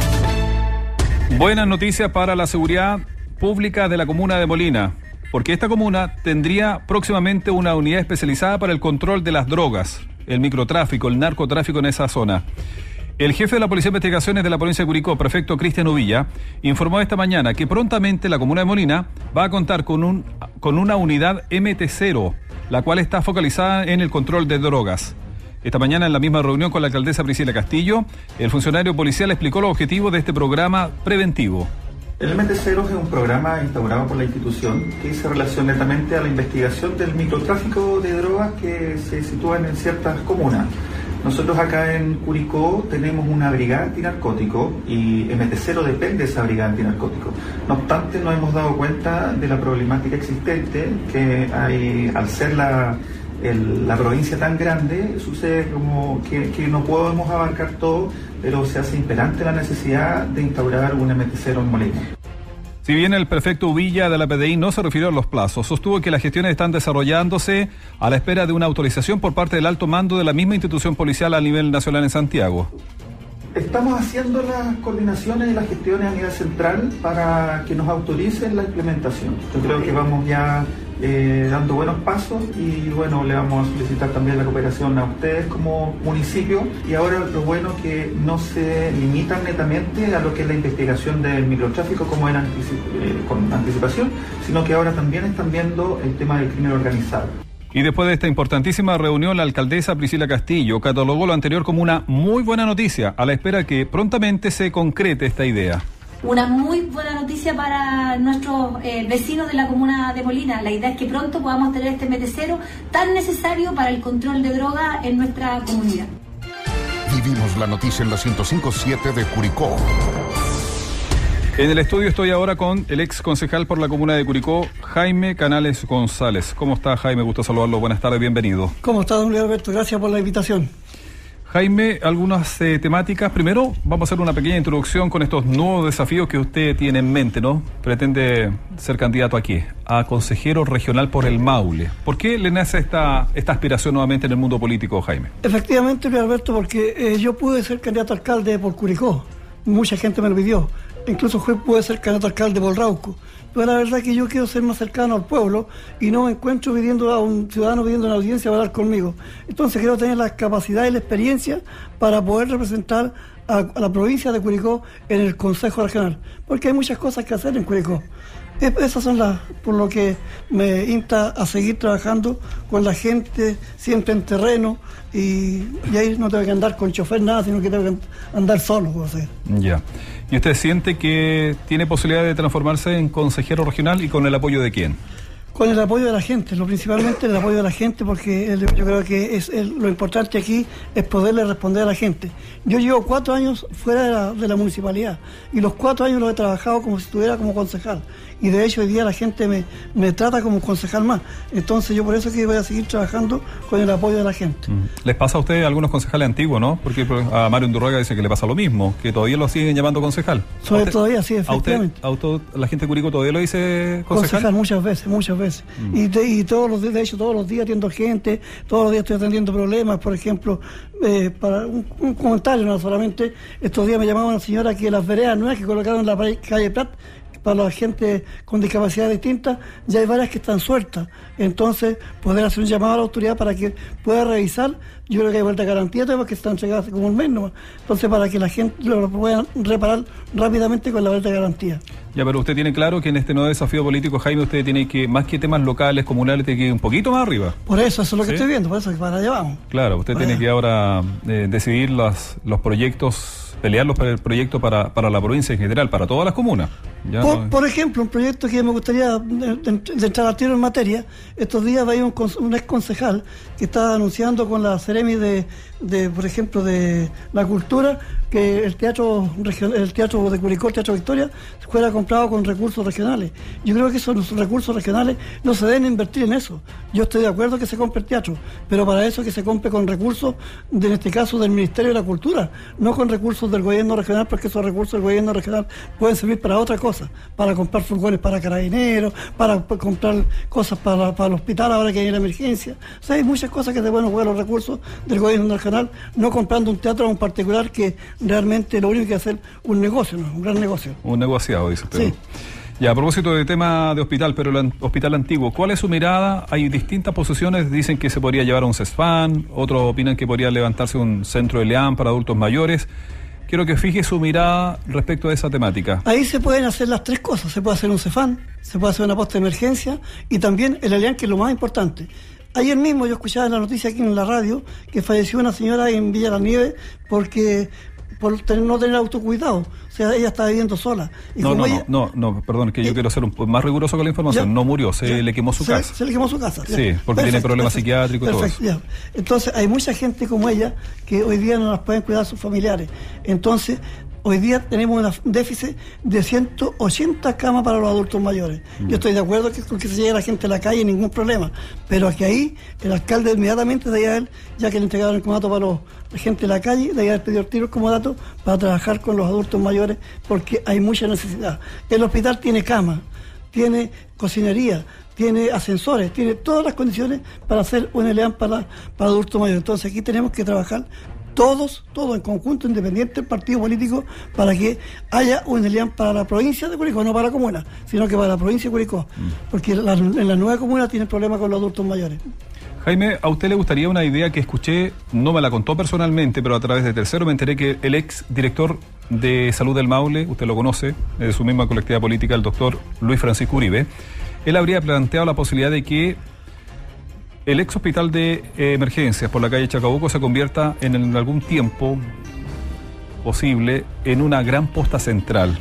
S3: Buenas noticias para la seguridad pública de la comuna de Molina, porque esta comuna tendría próximamente una unidad especializada para el control de las drogas, el microtráfico, el narcotráfico en esa zona. El jefe de la Policía de Investigaciones de la provincia de Curicó, prefecto Cristian Uvilla, informó esta mañana que prontamente la comuna de Molina va a contar con una unidad MT0, la cual está focalizada en el control de drogas. Esta mañana, en la misma reunión con la alcaldesa Priscila Castillo, el funcionario policial explicó los objetivos de este programa preventivo.
S18: El MT0 es un programa instaurado por la institución que se relaciona netamente a la investigación del microtráfico de drogas que se sitúan en ciertas comunas. Nosotros acá en Curicó tenemos una brigada antinarcótico y MT0 depende de esa brigada antinarcótico. No obstante, nos hemos dado cuenta de la problemática existente que hay al ser la provincia tan grande, sucede como que no podemos abarcar todo, pero se hace imperante la necesidad de instaurar un MT0 en Molina.
S3: Si bien el prefecto Uvilla de la PDI no se refirió a los plazos, sostuvo que las gestiones están desarrollándose a la espera de una autorización por parte del alto mando de la misma institución policial a nivel nacional en Santiago.
S18: Estamos haciendo las coordinaciones y las gestiones a nivel central para que nos autoricen la implementación. Yo creo que vamos ya dando buenos pasos y bueno, le vamos a solicitar también la cooperación a ustedes como municipio, y ahora lo bueno que no se limitan netamente a lo que es la investigación del microtráfico como era con anticipación, sino que ahora también están viendo el tema del crimen organizado.
S3: Y después de esta importantísima reunión, la alcaldesa Priscila Castillo catalogó lo anterior como una muy buena noticia, a la espera que prontamente se concrete esta idea.
S19: Una muy buena noticia para nuestros vecinos de la comuna de Molina. La idea es que pronto podamos tener este MT0 tan necesario para el control de droga en nuestra comunidad.
S2: Vivimos la noticia en la 105.7 de Curicó.
S3: En el estudio estoy ahora con el ex concejal por la comuna de Curicó, Jaime Canales González. ¿Cómo está, Jaime? Gusto saludarlo. Buenas tardes, bienvenido.
S20: ¿Cómo está, don Luis Alberto? Gracias por la invitación.
S3: Jaime, algunas temáticas. Primero, vamos a hacer una pequeña introducción con estos nuevos desafíos que usted tiene en mente, ¿no? Pretende ser candidato aquí, a consejero regional por el Maule. ¿Por qué le nace esta aspiración nuevamente en el mundo político, Jaime?
S20: Efectivamente, Luis Alberto, porque yo pude ser candidato a alcalde por Curicó. Mucha gente me lo pidió. Incluso pude ser candidato a alcalde por Rauco. Pero la verdad es que yo quiero ser más cercano al pueblo y no me encuentro pidiendo a un ciudadano pidiendo una audiencia para hablar conmigo. Entonces quiero tener la capacidad y la experiencia para poder representar a la provincia de Curicó en el Consejo Regional, porque hay muchas cosas que hacer en Curicó. Esas son las por lo que me insta a seguir trabajando con la gente, siempre en terreno, y ahí no tengo que andar con chofer nada, sino que tengo que andar solo. O sea.
S3: Ya. ¿Y usted siente que tiene posibilidad de transformarse en consejero regional y con el apoyo de quién?
S20: Con el apoyo de la gente, principalmente el apoyo de la gente, porque yo creo que lo importante aquí es poderle responder a la gente. Yo llevo 4 años fuera de la municipalidad y los 4 años los he trabajado como si estuviera como concejal. Y de hecho hoy día la gente me trata como un concejal más. Entonces yo por eso que voy a seguir trabajando con el apoyo de la gente.
S3: ¿Les pasa a ustedes a algunos concejales antiguos, no? Porque a Mario Undurraga dice que le pasa lo mismo, que todavía lo siguen llamando concejal.
S20: Todavía sí, efectivamente.
S3: ¿A usted, la gente de Curicó todavía lo dice concejal?
S20: Concejal muchas veces. Y todos los días atiendo gente, todos los días estoy atendiendo problemas. Por ejemplo, para un comentario, no solamente, estos días me llamaba una señora que las veredas nuevas que colocaron en la calle Prat para la gente con discapacidad distinta, ya hay varias que están sueltas. Entonces, poder hacer un llamado a la autoridad para que pueda revisar. Yo creo que hay vuelta de garantía, porque están entregadas como un mes nomás. Entonces, para que la gente lo pueda reparar rápidamente con la vuelta de garantía.
S3: Ya, pero usted tiene claro que en este nuevo desafío político, Jaime, usted tiene que, más que temas locales, comunales, tiene que ir un poquito más arriba.
S20: Por eso es lo que estoy viendo, por eso que para allá vamos.
S3: Claro, usted tiene que ahora decidir los proyectos, pelearlos para el proyecto para la provincia en general, para todas las comunas.
S20: Por ejemplo, un proyecto que me gustaría de entrar al tiro en materia. Estos días veía un ex concejal que estaba anunciando con la Seremi por ejemplo, de la cultura, que el teatro de Curicó, el Teatro Victoria, fuera comprado con recursos regionales. Yo creo que esos recursos regionales no se deben invertir en eso. Yo estoy de acuerdo que se compre el teatro, pero para eso que se compre con recursos, en este caso del Ministerio de la Cultura, no con recursos del gobierno regional, porque esos recursos del gobierno regional pueden servir para otra cosa, para comprar furgones para carabineros, para comprar cosas para el hospital ahora que hay la emergencia. O sea, hay muchas cosas que se pueden jugar los recursos del gobierno regional, no comprando un teatro en particular que realmente lo único que hacer un negocio, ¿no? Un gran negocio.
S3: Un negociado, dice usted.
S20: Sí.
S3: Ya, a propósito de tema de hospital, pero el hospital antiguo, ¿cuál es su mirada? Hay distintas posiciones, dicen que se podría llevar a un CESFAN, otros opinan que podría levantarse un centro de LEAM para adultos mayores. Quiero que fije su mirada respecto a esa temática.
S20: Ahí se pueden hacer las tres cosas, se puede hacer un CEFAN, se puede hacer una posta de emergencia y también el LEAM, que es lo más importante. Ayer mismo yo escuchaba en la noticia aquí en la radio que falleció una señora en Villa La Nieve por no tener autocuidado. O sea, ella estaba viviendo sola. Y
S3: no, perdón, que yo quiero ser más riguroso con la información. No murió, le quemó su casa.
S20: Se le quemó su casa.
S3: Sí, porque tiene problemas psiquiátricos y todo eso.
S20: Ya. Entonces, hay mucha gente como ella que hoy día no las pueden cuidar sus familiares. Entonces, hoy día tenemos un déficit de 180 camas para los adultos mayores. Yo estoy de acuerdo con que se llegue la gente a la calle, ningún problema. Pero que ahí el alcalde inmediatamente de allá, ya que le entregaron el comodato para la gente de la calle, de allá pidió el tiro el comodato para trabajar con los adultos mayores, porque hay mucha necesidad. El hospital tiene cama, tiene cocinería, tiene ascensores, tiene todas las condiciones para hacer un LEAM para adultos mayores. Entonces aquí tenemos que trabajar todos en conjunto, independiente del partido político, para que haya un LEAM para la provincia de Curicó, no para la comuna, sino que para la provincia de Curicó, porque en la nueva comuna tienen problemas con los adultos mayores.
S3: Jaime, ¿a usted le gustaría una idea que escuché, no me la contó personalmente, pero a través de tercero me enteré que el ex director de Salud del Maule, usted lo conoce, de su misma colectividad política, el doctor Luis Francisco Uribe, él habría planteado la posibilidad de que el ex hospital de emergencias por la calle Chacabuco se convierta en algún tiempo posible en una gran posta central,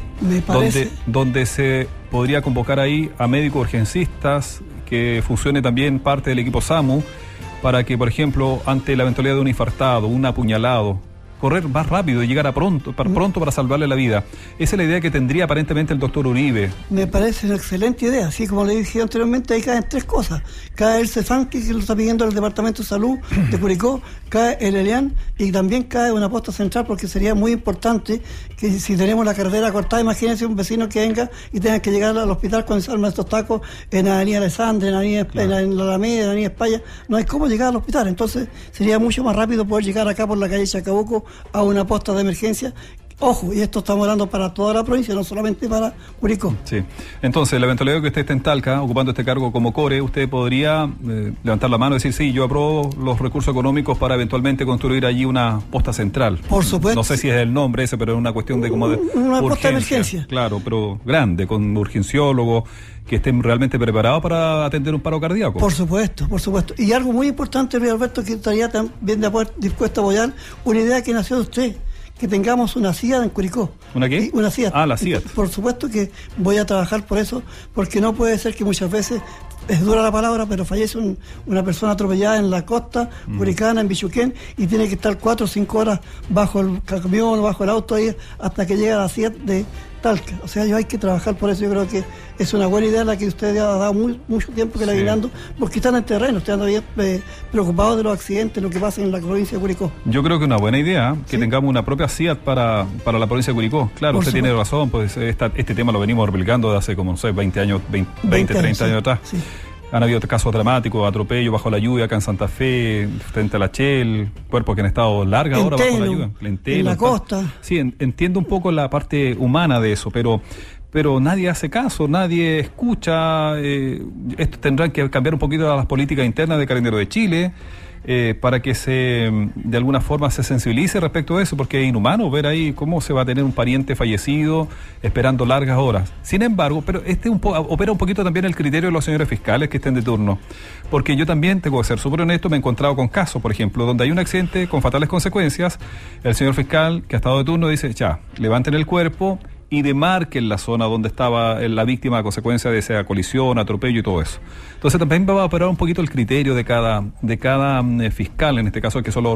S3: donde se podría convocar ahí a médicos urgencistas, que funcione también parte del equipo SAMU, para que, por ejemplo, ante la eventualidad de un infartado, un apuñalado, correr más rápido y llegar pronto para salvarle la vida. Esa es la idea que tendría aparentemente el doctor Uribe.
S20: Me parece una excelente idea. Así como le dije anteriormente, ahí caen tres cosas. Cae el CEFAN, que lo está pidiendo el Departamento de Salud de Curicó, cae el LEAM y también cae una posta central, porque sería muy importante que si tenemos la carretera cortada, imagínense un vecino que venga y tenga que llegar al hospital cuando se arman estos tacos en Avenida Alessandra, en la Alameda, en Avenida España. No hay cómo llegar al hospital. Entonces sería mucho más rápido poder llegar acá por la calle Chacabuco a una posta de emergencia. Ojo, y esto estamos hablando para toda la provincia, no solamente para Curicó.
S3: Sí. Entonces, la eventualidad de que usted esté en Talca, ocupando este cargo como core, usted podría levantar la mano y decir, sí, yo apruebo los recursos económicos para eventualmente construir allí una posta central.
S20: Por supuesto.
S3: No sé si es el nombre ese, pero es una cuestión de como de
S20: una posta de emergencia.
S3: Claro, pero grande, con urgenciólogos que estén realmente preparados para atender un paro cardíaco.
S20: Por supuesto. Y algo muy importante, Luis Alberto, que estaría también dispuesto a apoyar, una idea que nació de usted, que tengamos una CIAD en Curicó.
S3: ¿Una qué?
S20: Una CIAD.
S3: Ah, la CIAD.
S20: Por supuesto que voy a trabajar por eso, porque no puede ser que muchas veces, es dura la palabra, pero fallece una persona atropellada en la costa curicana, en Bichuquén, y tiene que estar 4 o 5 horas bajo el camión, bajo el auto ahí, hasta que llegue a la CIAD de Talca. O sea, hay que trabajar por eso. Yo creo que es una buena idea la que usted ha dado mucho tiempo que la viene dando, porque están en terreno, están bien preocupados de los accidentes, lo que pasa en la provincia de Curicó.
S3: Yo creo que es una buena idea que tengamos una propia CIAD para la provincia de Curicó. Claro, usted tiene razón, pues este tema lo venimos replicando de hace como, no sé, 20 años, 30 años atrás. Sí. Han habido casos dramáticos, atropellos bajo la lluvia acá en Santa Fe, frente a la Chel, cuerpos que han estado largas horas bajo la lluvia.
S20: En la costa.
S3: Sí, entiendo un poco la parte humana de eso, pero pero nadie hace caso, nadie escucha. Esto tendrán que cambiar un poquito las políticas internas de Carabineros de Chile para que de alguna forma se sensibilice respecto a eso, porque es inhumano ver ahí cómo se va a tener un pariente fallecido esperando largas horas. Sin embargo, pero opera un poquito también el criterio de los señores fiscales que estén de turno, porque yo también tengo que ser súper honesto, me he encontrado con casos, por ejemplo, donde hay un accidente con fatales consecuencias, el señor fiscal que ha estado de turno dice, ya, levanten el cuerpo y demarquen la zona donde estaba la víctima a consecuencia de esa colisión, atropello y todo eso. Entonces también va a operar un poquito el criterio de cada fiscal, en este caso que son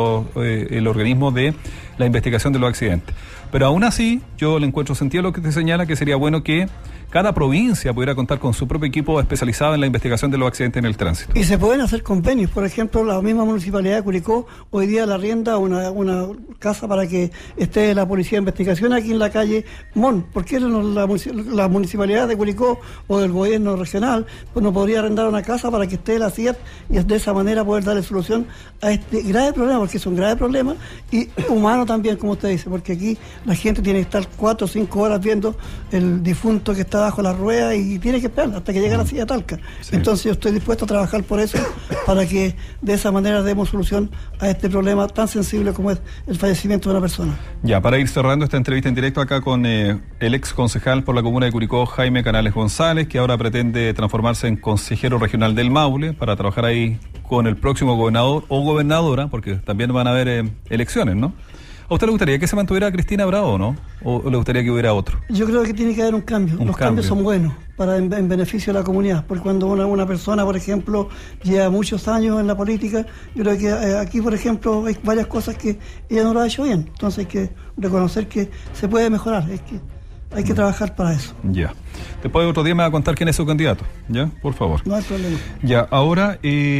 S3: el organismo de la investigación de los accidentes. Pero aún así, yo le encuentro sentido a lo que te señala, que sería bueno que cada provincia pudiera contar con su propio equipo especializado en la investigación de los accidentes en el tránsito.
S20: Y se pueden hacer convenios. Por ejemplo, la misma municipalidad de Curicó hoy día le arrienda una casa para que esté la policía de investigación aquí en la calle Mon. ¿Por qué la municipalidad de Curicó o del gobierno regional pues no podría arrendar una casa para que esté la CIEP y de esa manera poder darle solución a este grave problema? Porque es un grave problema y humano también, como usted dice, porque aquí la gente tiene que estar 4 o 5 horas viendo el difunto que está bajo la rueda y tiene que esperar hasta que llegue a la silla Talca. Sí. Entonces yo estoy dispuesto a trabajar por eso, para que de esa manera demos solución a este problema tan sensible como es el fallecimiento de una persona.
S3: Ya, para ir cerrando esta entrevista en directo acá con el ex concejal por la comuna de Curicó, Jaime Canales González, que ahora pretende transformarse en consejero regional del Maule para trabajar ahí con el próximo gobernador o gobernadora, porque también van a haber elecciones, ¿no? ¿A usted le gustaría que se mantuviera Cristina Bravo, no? ¿O le gustaría que hubiera otro?
S20: Yo creo que tiene que haber un cambio. Los cambios son buenos en beneficio de la comunidad. Porque cuando una persona, por ejemplo, lleva muchos años en la política, yo creo que aquí, por ejemplo, hay varias cosas que ella no lo ha hecho bien. Entonces hay que reconocer que se puede mejorar. Hay que trabajar para eso.
S3: Ya. Después otro día me va a contar quién es su candidato. ¿Ya? Por favor.
S20: No hay problema.
S3: Ya, ahora,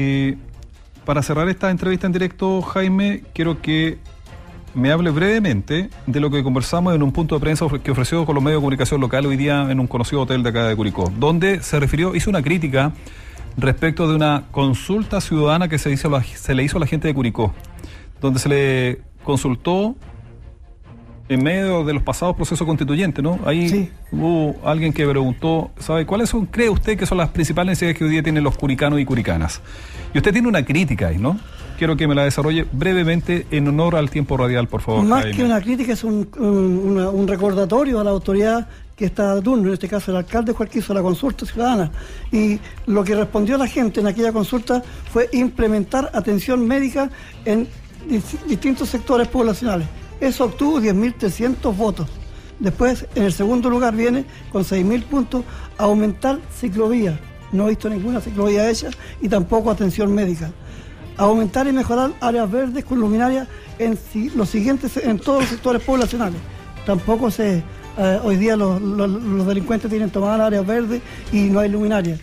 S3: para cerrar esta entrevista en directo, Jaime, quiero que me hable brevemente de lo que conversamos en un punto de prensa que ofreció con los medios de comunicación local hoy día en un conocido hotel de acá de Curicó, donde hizo una crítica respecto de una consulta ciudadana que se le hizo a la gente de Curicó, donde se le consultó en medio de los pasados procesos constituyentes, ¿no? Ahí sí. Hubo alguien que preguntó, ¿sabe cuáles cree usted que son las principales necesidades que hoy día tienen los curicanos y curicanas? Y usted tiene una crítica ahí, ¿no? Quiero que me la desarrolle brevemente en honor al tiempo radial, por favor.
S20: Más
S3: Jaime.
S20: Que una crítica, es un recordatorio a la autoridad que está de turno, en este caso el alcalde fue el que hizo la consulta ciudadana. Y lo que respondió la gente en aquella consulta fue implementar atención médica en distintos sectores poblacionales. Eso obtuvo 10.300 votos. Después, en el segundo lugar viene, con 6.000 puntos, aumentar ciclovías. No he visto ninguna ciclovía hecha y tampoco atención médica. Aumentar y mejorar áreas verdes con luminarias en todos los sectores poblacionales. Tampoco hoy día los delincuentes tienen tomadas áreas verdes y no hay luminarias.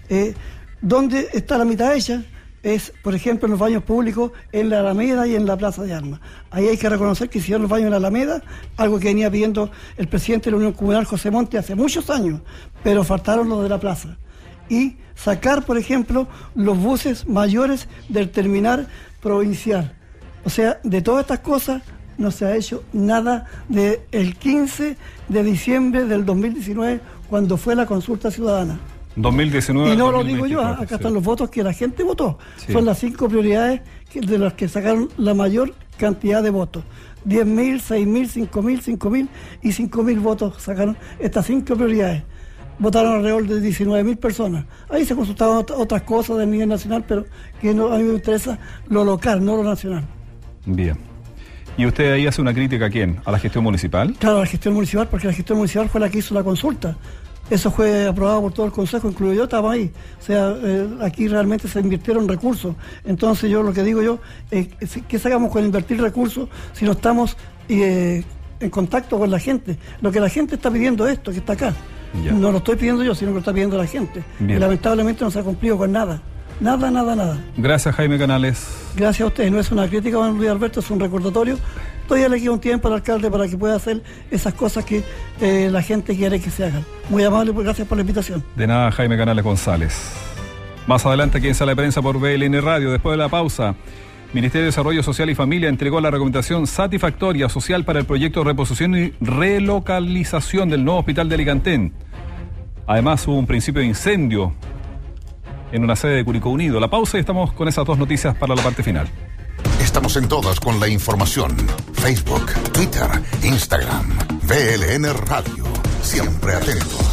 S20: ¿Dónde está la mitad hecha? Es, por ejemplo, en los baños públicos, en la Alameda y en la Plaza de Armas. Ahí hay que reconocer que hicieron los baños en la Alameda, algo que venía pidiendo el presidente de la Unión Comunal, José Monte, hace muchos años, pero faltaron los de la plaza. Y sacar, por ejemplo, los buses mayores del terminal provincial. O sea, de todas estas cosas no se ha hecho nada desde el 15 de diciembre del 2019, cuando fue la consulta ciudadana.
S3: 2019.
S20: Y no lo digo yo, acá están los votos que la gente votó. Sí. Son las 5 prioridades de las que sacaron la mayor cantidad de votos. 10.000, 6.000, 5.000, 5.000 y 5.000 votos sacaron estas 5 prioridades. Votaron alrededor de 19.000 personas. Ahí se consultaban otras cosas del nivel nacional, pero que a mí me interesa lo local, no lo nacional.
S3: Bien. ¿Y usted ahí hace una crítica a quién? ¿A la gestión municipal?
S20: Claro, a la gestión municipal, porque la gestión municipal fue la que hizo la consulta. Eso fue aprobado por todo el Consejo, incluido yo, estaba ahí. O sea, aquí realmente se invirtieron recursos. Entonces yo lo que digo yo, ¿qué sacamos con invertir recursos si no estamos en contacto con la gente? Lo que la gente está pidiendo esto, que está acá. Ya. No lo estoy pidiendo yo, sino que lo está pidiendo la gente. Bien. Y lamentablemente no se ha cumplido con nada. Nada.
S3: Gracias, Jaime Canales.
S20: Gracias a ustedes. No es una crítica, don Luis Alberto, es un recordatorio. Todavía le queda un tiempo al alcalde para que pueda hacer esas cosas que la gente quiere que se hagan. Muy amable, gracias por la invitación.
S3: De nada, Jaime Canales González. Más adelante aquí en Sala de Prensa por BLN Radio, después de la pausa, Ministerio de Desarrollo Social y Familia entregó la recomendación satisfactoria social para el proyecto de reposición y relocalización del nuevo hospital de Alicantén. Además, hubo un principio de incendio en una sede de Curicó Unido. La pausa y estamos con esas dos noticias para la parte final.
S2: Estamos en todas con la información. Facebook, Twitter, Instagram, VLN Radio. Siempre atentos.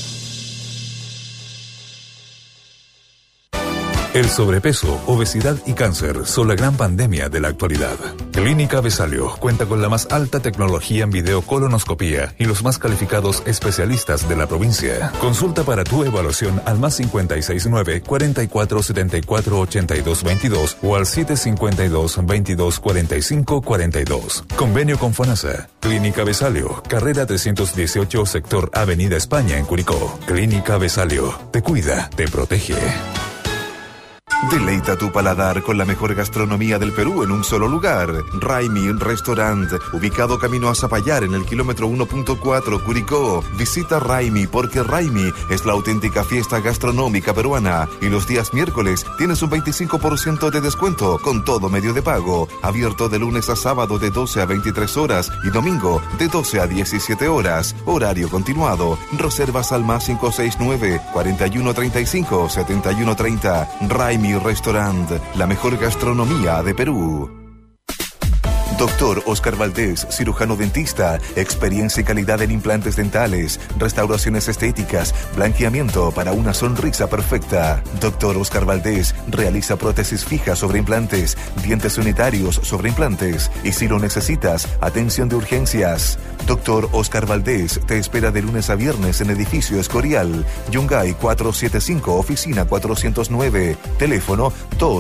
S1: El sobrepeso, obesidad y cáncer son la gran pandemia de la actualidad. Clínica Besalio cuenta con la más alta tecnología en videocolonoscopía y los más calificados especialistas de la provincia. Consulta para tu evaluación al más 569 44 74 82 22 o al 752 22 45 42. Convenio con FONASA. Clínica Besalio, carrera 318, sector Avenida España en Curicó. Clínica Besalio, te cuida, te protege.
S12: Deleita tu paladar con la mejor gastronomía del Perú en un solo lugar. Raimi Restaurant, ubicado camino a Zapallar en el kilómetro 1.4 Curicó. Visita Raimi porque Raimi es la auténtica fiesta gastronómica peruana. Y los días miércoles tienes un 25% de descuento con todo medio de pago. Abierto de lunes a sábado de 12 a 23 horas y domingo de 12 a 17 horas. Horario continuado. Reservas al más 569 4135 7130. Raimi Restaurant, la mejor gastronomía de Perú. Doctor Oscar Valdés, cirujano dentista, experiencia y calidad en implantes dentales, restauraciones estéticas, blanqueamiento para una sonrisa perfecta. Doctor Oscar Valdés realiza prótesis fijas sobre implantes, dientes unitarios sobre implantes y si lo necesitas, atención de urgencias. Doctor Oscar Valdés te espera de lunes a viernes en edificio Escorial, Yungay 475, oficina 409, teléfono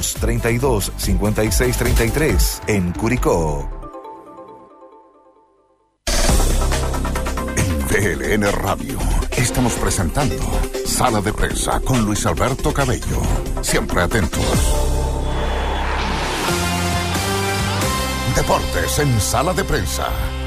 S12: 232-5633 en Curicó.
S2: VLN Radio. Estamos presentando Sala de Prensa con Luis Alberto Cabello. Siempre atentos. Deportes en Sala de Prensa.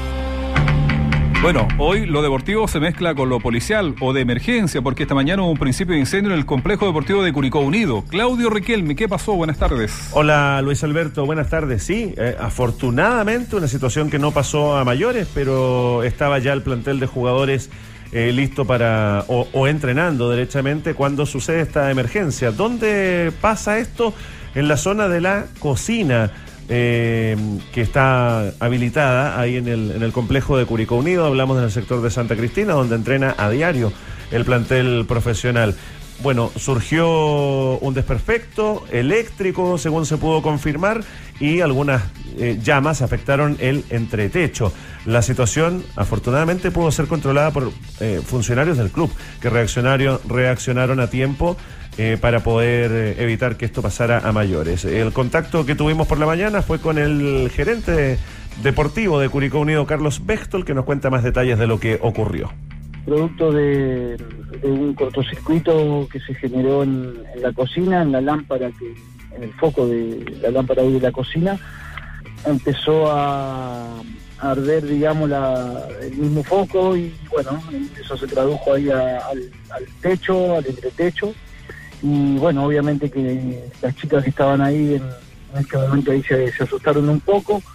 S3: Bueno, hoy lo deportivo se mezcla con lo policial o de emergencia, porque esta mañana hubo un principio de incendio en el complejo deportivo de Curicó Unido. Claudio Riquelme, ¿qué pasó? Buenas tardes.
S21: Hola Luis Alberto, buenas tardes. Sí, afortunadamente una situación que no pasó a mayores, pero estaba ya el plantel de jugadores listo para, o entrenando derechamente cuando sucede esta emergencia. ¿Dónde pasa esto? En la zona de la cocina. Que está habilitada ahí en el complejo de Curicó Unido. Hablamos del sector de Santa Cristina, donde entrena a diario el plantel profesional. Bueno, surgió un desperfecto eléctrico, según se pudo confirmar, y algunas llamas afectaron el entretecho. La situación, afortunadamente, pudo ser controlada por funcionarios del club, que reaccionaron a tiempo para poder evitar que esto pasara a mayores. El contacto que tuvimos por la mañana fue con el gerente deportivo de Curicó Unido, Carlos Bechtel, que nos cuenta más detalles de lo que ocurrió.
S22: Producto de un cortocircuito que se generó en la cocina, en la lámpara, en el foco de la lámpara de la cocina, empezó a arder, digamos, el mismo foco y bueno, eso se tradujo ahí al techo, al entretecho. Y bueno, obviamente que las chicas que estaban ahí en este momento ahí se asustaron un poco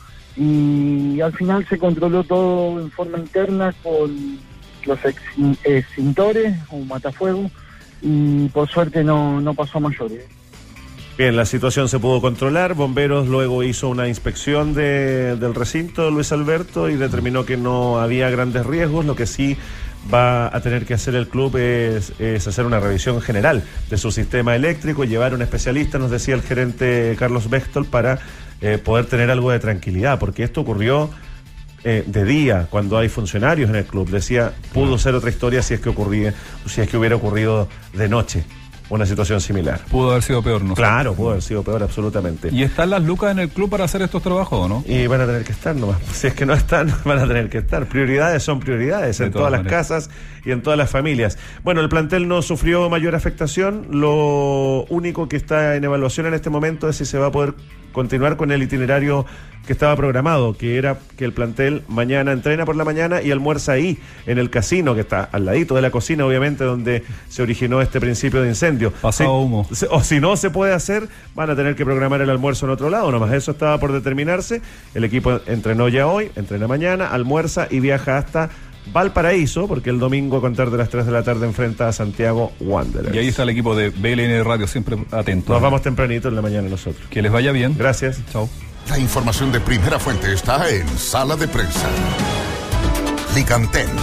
S22: y al final se controló todo en forma interna con los extintores o matafuegos y por suerte no pasó a mayores.
S21: Bien, la situación se pudo controlar. Bomberos luego hizo una inspección del recinto, Luis Alberto, y determinó que no había grandes riesgos. Lo que sí va a tener que hacer el club es hacer una revisión general de su sistema eléctrico y llevar a un especialista, nos decía el gerente Carlos Bechtel, para poder tener algo de tranquilidad, porque esto ocurrió de día, cuando hay funcionarios en el club. Decía, pudo ser otra historia si es que hubiera ocurrido de noche una situación similar.
S3: Pudo haber sido peor, ¿no?
S21: Claro, pudo haber sido peor, absolutamente.
S3: ¿Y están las lucas en el club para hacer estos trabajos, no?
S21: Y van a tener que estar nomás. Si es que no están, van a tener que estar. Prioridades son prioridades en todas las casas y en todas las familias. Bueno, el plantel no sufrió mayor afectación. Lo único que está en evaluación en este momento es si se va a poder continuar con el itinerario que estaba programado, que era que el plantel mañana entrena por la mañana y almuerza ahí, en el casino, que está al ladito de la cocina, obviamente, donde se originó este principio de incendio.
S3: Pasado humo.
S21: O si no se puede hacer, van a tener que programar el almuerzo en otro lado, nomás eso estaba por determinarse. El equipo entrenó ya hoy, entrena mañana, almuerza y viaja hasta Valparaíso, porque el domingo a contar de las 3 de la tarde enfrenta a Santiago Wanderers.
S3: Y ahí está el equipo de BLN Radio, siempre atento.
S21: Nos vamos tempranito en la mañana nosotros.
S3: Que les vaya bien.
S21: Gracias.
S3: Chao.
S2: La información de primera fuente está en Sala de Prensa. Licantén.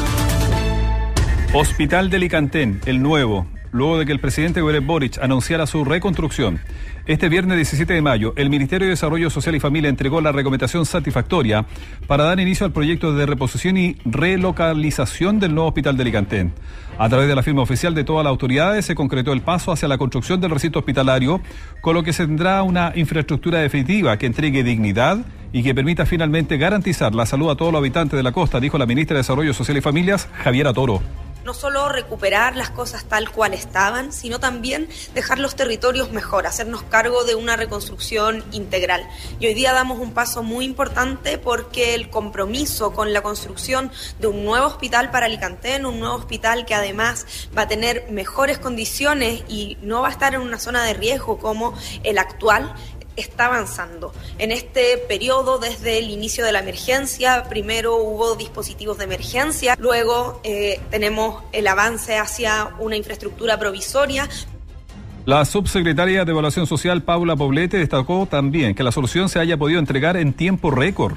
S3: Hospital de Licantén, el nuevo. Luego de que el presidente Gabriel Boric anunciara su reconstrucción. Este viernes 17 de mayo, el Ministerio de Desarrollo Social y Familia entregó la recomendación satisfactoria para dar inicio al proyecto de reposición y relocalización del nuevo hospital de Licantén. A través de la firma oficial de todas las autoridades se concretó el paso hacia la construcción del recinto hospitalario, con lo que se tendrá una infraestructura definitiva que entregue dignidad y que permita finalmente garantizar la salud a todos los habitantes de la costa, dijo la ministra de Desarrollo Social y Familias, Javiera Toro.
S4: No solo recuperar las cosas tal cual estaban, sino también dejar los territorios mejor, hacernos cargo de una reconstrucción integral. Y hoy día damos un paso muy importante porque el compromiso con la construcción de un nuevo hospital para Licantén, un nuevo hospital que además va a tener mejores condiciones y no va a estar en una zona de riesgo como el actual, está avanzando. En este periodo, desde el inicio de la emergencia, primero hubo dispositivos de emergencia, luego tenemos el avance hacia una infraestructura provisoria.
S3: La subsecretaria de Evaluación Social, Paula Poblete, destacó también que la solución se haya podido entregar en tiempo récord.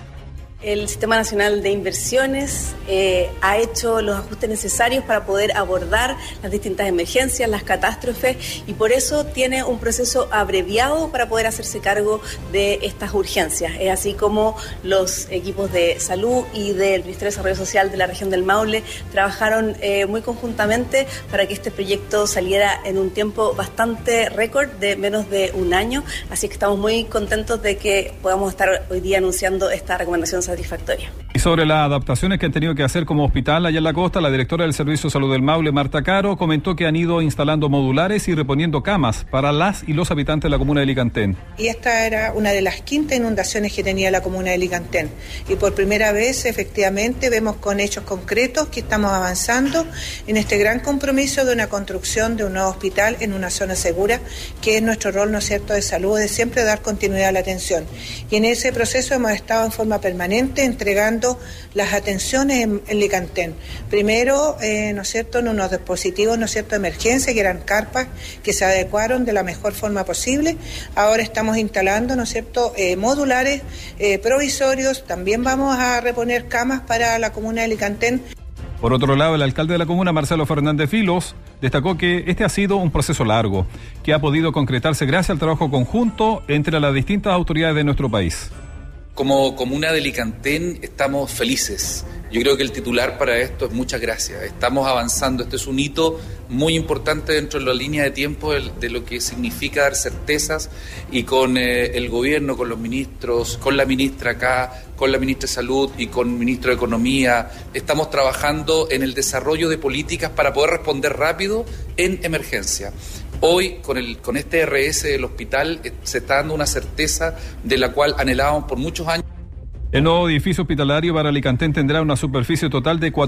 S5: El Sistema Nacional de Inversiones ha hecho los ajustes necesarios para poder abordar las distintas emergencias, las catástrofes, y por eso tiene un proceso abreviado para poder hacerse cargo de estas urgencias. Es así como los equipos de salud y del Ministerio de Desarrollo Social de la región del Maule trabajaron muy conjuntamente para que este proyecto saliera en un tiempo bastante récord de menos de un año. Así que estamos muy contentos de que podamos estar hoy día anunciando esta recomendación satisfactoria.
S3: Y sobre las adaptaciones que han tenido que hacer como hospital allá en la costa, la directora del Servicio de Salud del Maule, Marta Caro, comentó que han ido instalando modulares y reponiendo camas para las y los habitantes de la comuna de Licantén.
S23: Y esta era una de las quintas inundaciones que tenía la comuna de Licantén. Y por primera vez, efectivamente, vemos con hechos concretos que estamos avanzando en este gran compromiso de una construcción de un nuevo hospital en una zona segura, que es nuestro rol, ¿no es cierto?, de salud, de siempre dar continuidad a la atención. Y en ese proceso hemos estado en forma permanente entregando las atenciones en Licantén. Primero, ¿no es cierto?, en unos dispositivos, ¿no es cierto?, de emergencia, que eran carpas que se adecuaron de la mejor forma posible. Ahora estamos instalando, ¿no es cierto?, modulares provisorios. También vamos a reponer camas para la comuna de Licantén.
S3: Por otro lado, el alcalde de la comuna, Marcelo Fernández Filos, destacó que este ha sido un proceso largo, que ha podido concretarse gracias al trabajo conjunto entre las distintas autoridades de nuestro país.
S24: Como comuna de Licantén estamos felices. Yo creo que el titular para esto es muchas gracias. Estamos avanzando. Este es un hito muy importante dentro de la línea de tiempo de lo que significa dar certezas, y con el gobierno, con los ministros, con la ministra acá, con la ministra de Salud y con el ministro de Economía, estamos trabajando en el desarrollo de políticas para poder responder rápido en emergencia. Hoy, con este RS del hospital, se está dando una certeza de la cual anhelábamos por muchos años.
S3: El nuevo edificio hospitalario para Licantén tendrá una superficie total de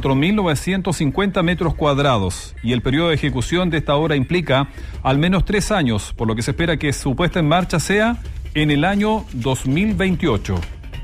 S3: 4.950 metros cuadrados y el periodo de ejecución de esta obra implica al menos 3 años, por lo que se espera que su puesta en marcha sea en el año 2028.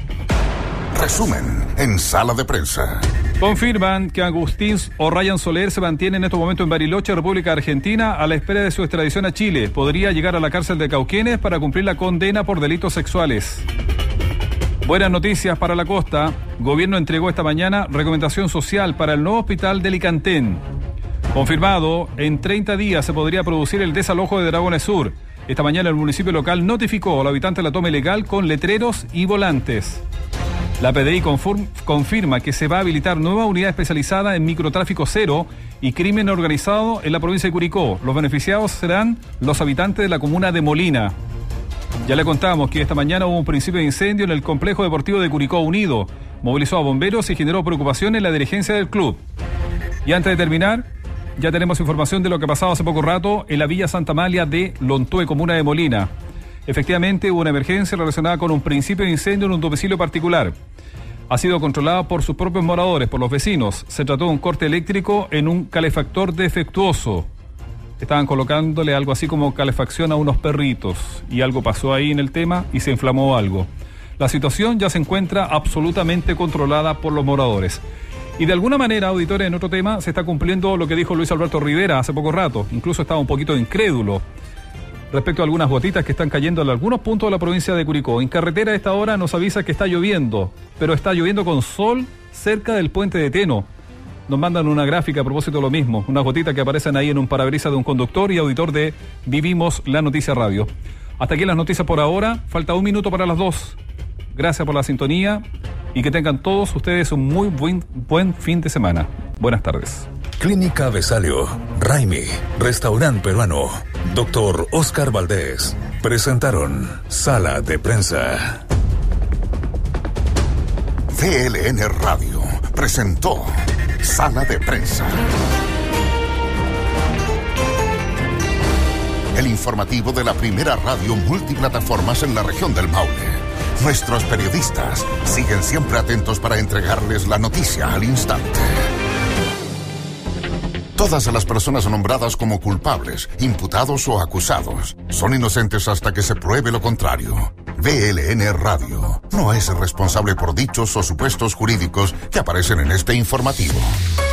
S2: Resumen en Sala de Prensa.
S3: Confirman que Agustín O'Ryan Soler se mantiene en estos momentos en Bariloche, República Argentina, a la espera de su extradición a Chile. Podría llegar a la cárcel de Cauquenes para cumplir la condena por delitos sexuales. Buenas noticias para la costa. Gobierno entregó esta mañana recomendación social para el nuevo hospital de Licantén. Confirmado, en 30 días se podría producir el desalojo de Dragones Sur. Esta mañana el municipio local notificó a los habitantes la toma ilegal con letreros y volantes. La PDI confirma que se va a habilitar nueva unidad especializada en microtráfico cero y crimen organizado en la provincia de Curicó. Los beneficiados serán los habitantes de la comuna de Molina. Ya le contamos que esta mañana hubo un principio de incendio en el complejo deportivo de Curicó Unido. Movilizó a bomberos y generó preocupación en la dirigencia del club. Y antes de terminar, ya tenemos información de lo que pasaba hace poco rato en la Villa Santa Amalia de Lontué, comuna de Molina. Efectivamente, hubo una emergencia relacionada con un principio de incendio en un domicilio particular. Ha sido controlada por sus propios moradores, por los vecinos. Se trató de un corte eléctrico en un calefactor defectuoso. Estaban colocándole algo así como calefacción a unos perritos y algo pasó ahí en el tema y se inflamó algo. La situación ya se encuentra absolutamente controlada por los moradores. Y de alguna manera, auditores, en otro tema, se está cumpliendo lo que dijo Luis Alberto Rivera hace poco rato. Incluso estaba un poquito incrédulo respecto a algunas gotitas que están cayendo en algunos puntos de la provincia de Curicó. En carretera a esta hora nos avisa que está lloviendo, pero está lloviendo con sol cerca del puente de Teno. Nos mandan una gráfica a propósito de lo mismo, unas gotitas que aparecen ahí en un parabrisas de un conductor y auditor de Vivimos la Noticia Radio. Hasta aquí las noticias por ahora, falta 1 minuto para las 2. Gracias por la sintonía y que tengan todos ustedes un muy buen fin de semana. Buenas tardes.
S1: Clínica Besalio, Raimi, Restaurante Peruano, Dr. Oscar Valdés, presentaron Sala de Prensa.
S2: VLN Radio presentó Sala de Prensa. El informativo de la primera radio multiplataformas en la región del Maule. Nuestros periodistas siguen siempre atentos para entregarles la noticia al instante. Todas las personas nombradas como culpables, imputados o acusados son inocentes hasta que se pruebe lo contrario. VLN Radio no es responsable por dichos o supuestos jurídicos que aparecen en este informativo.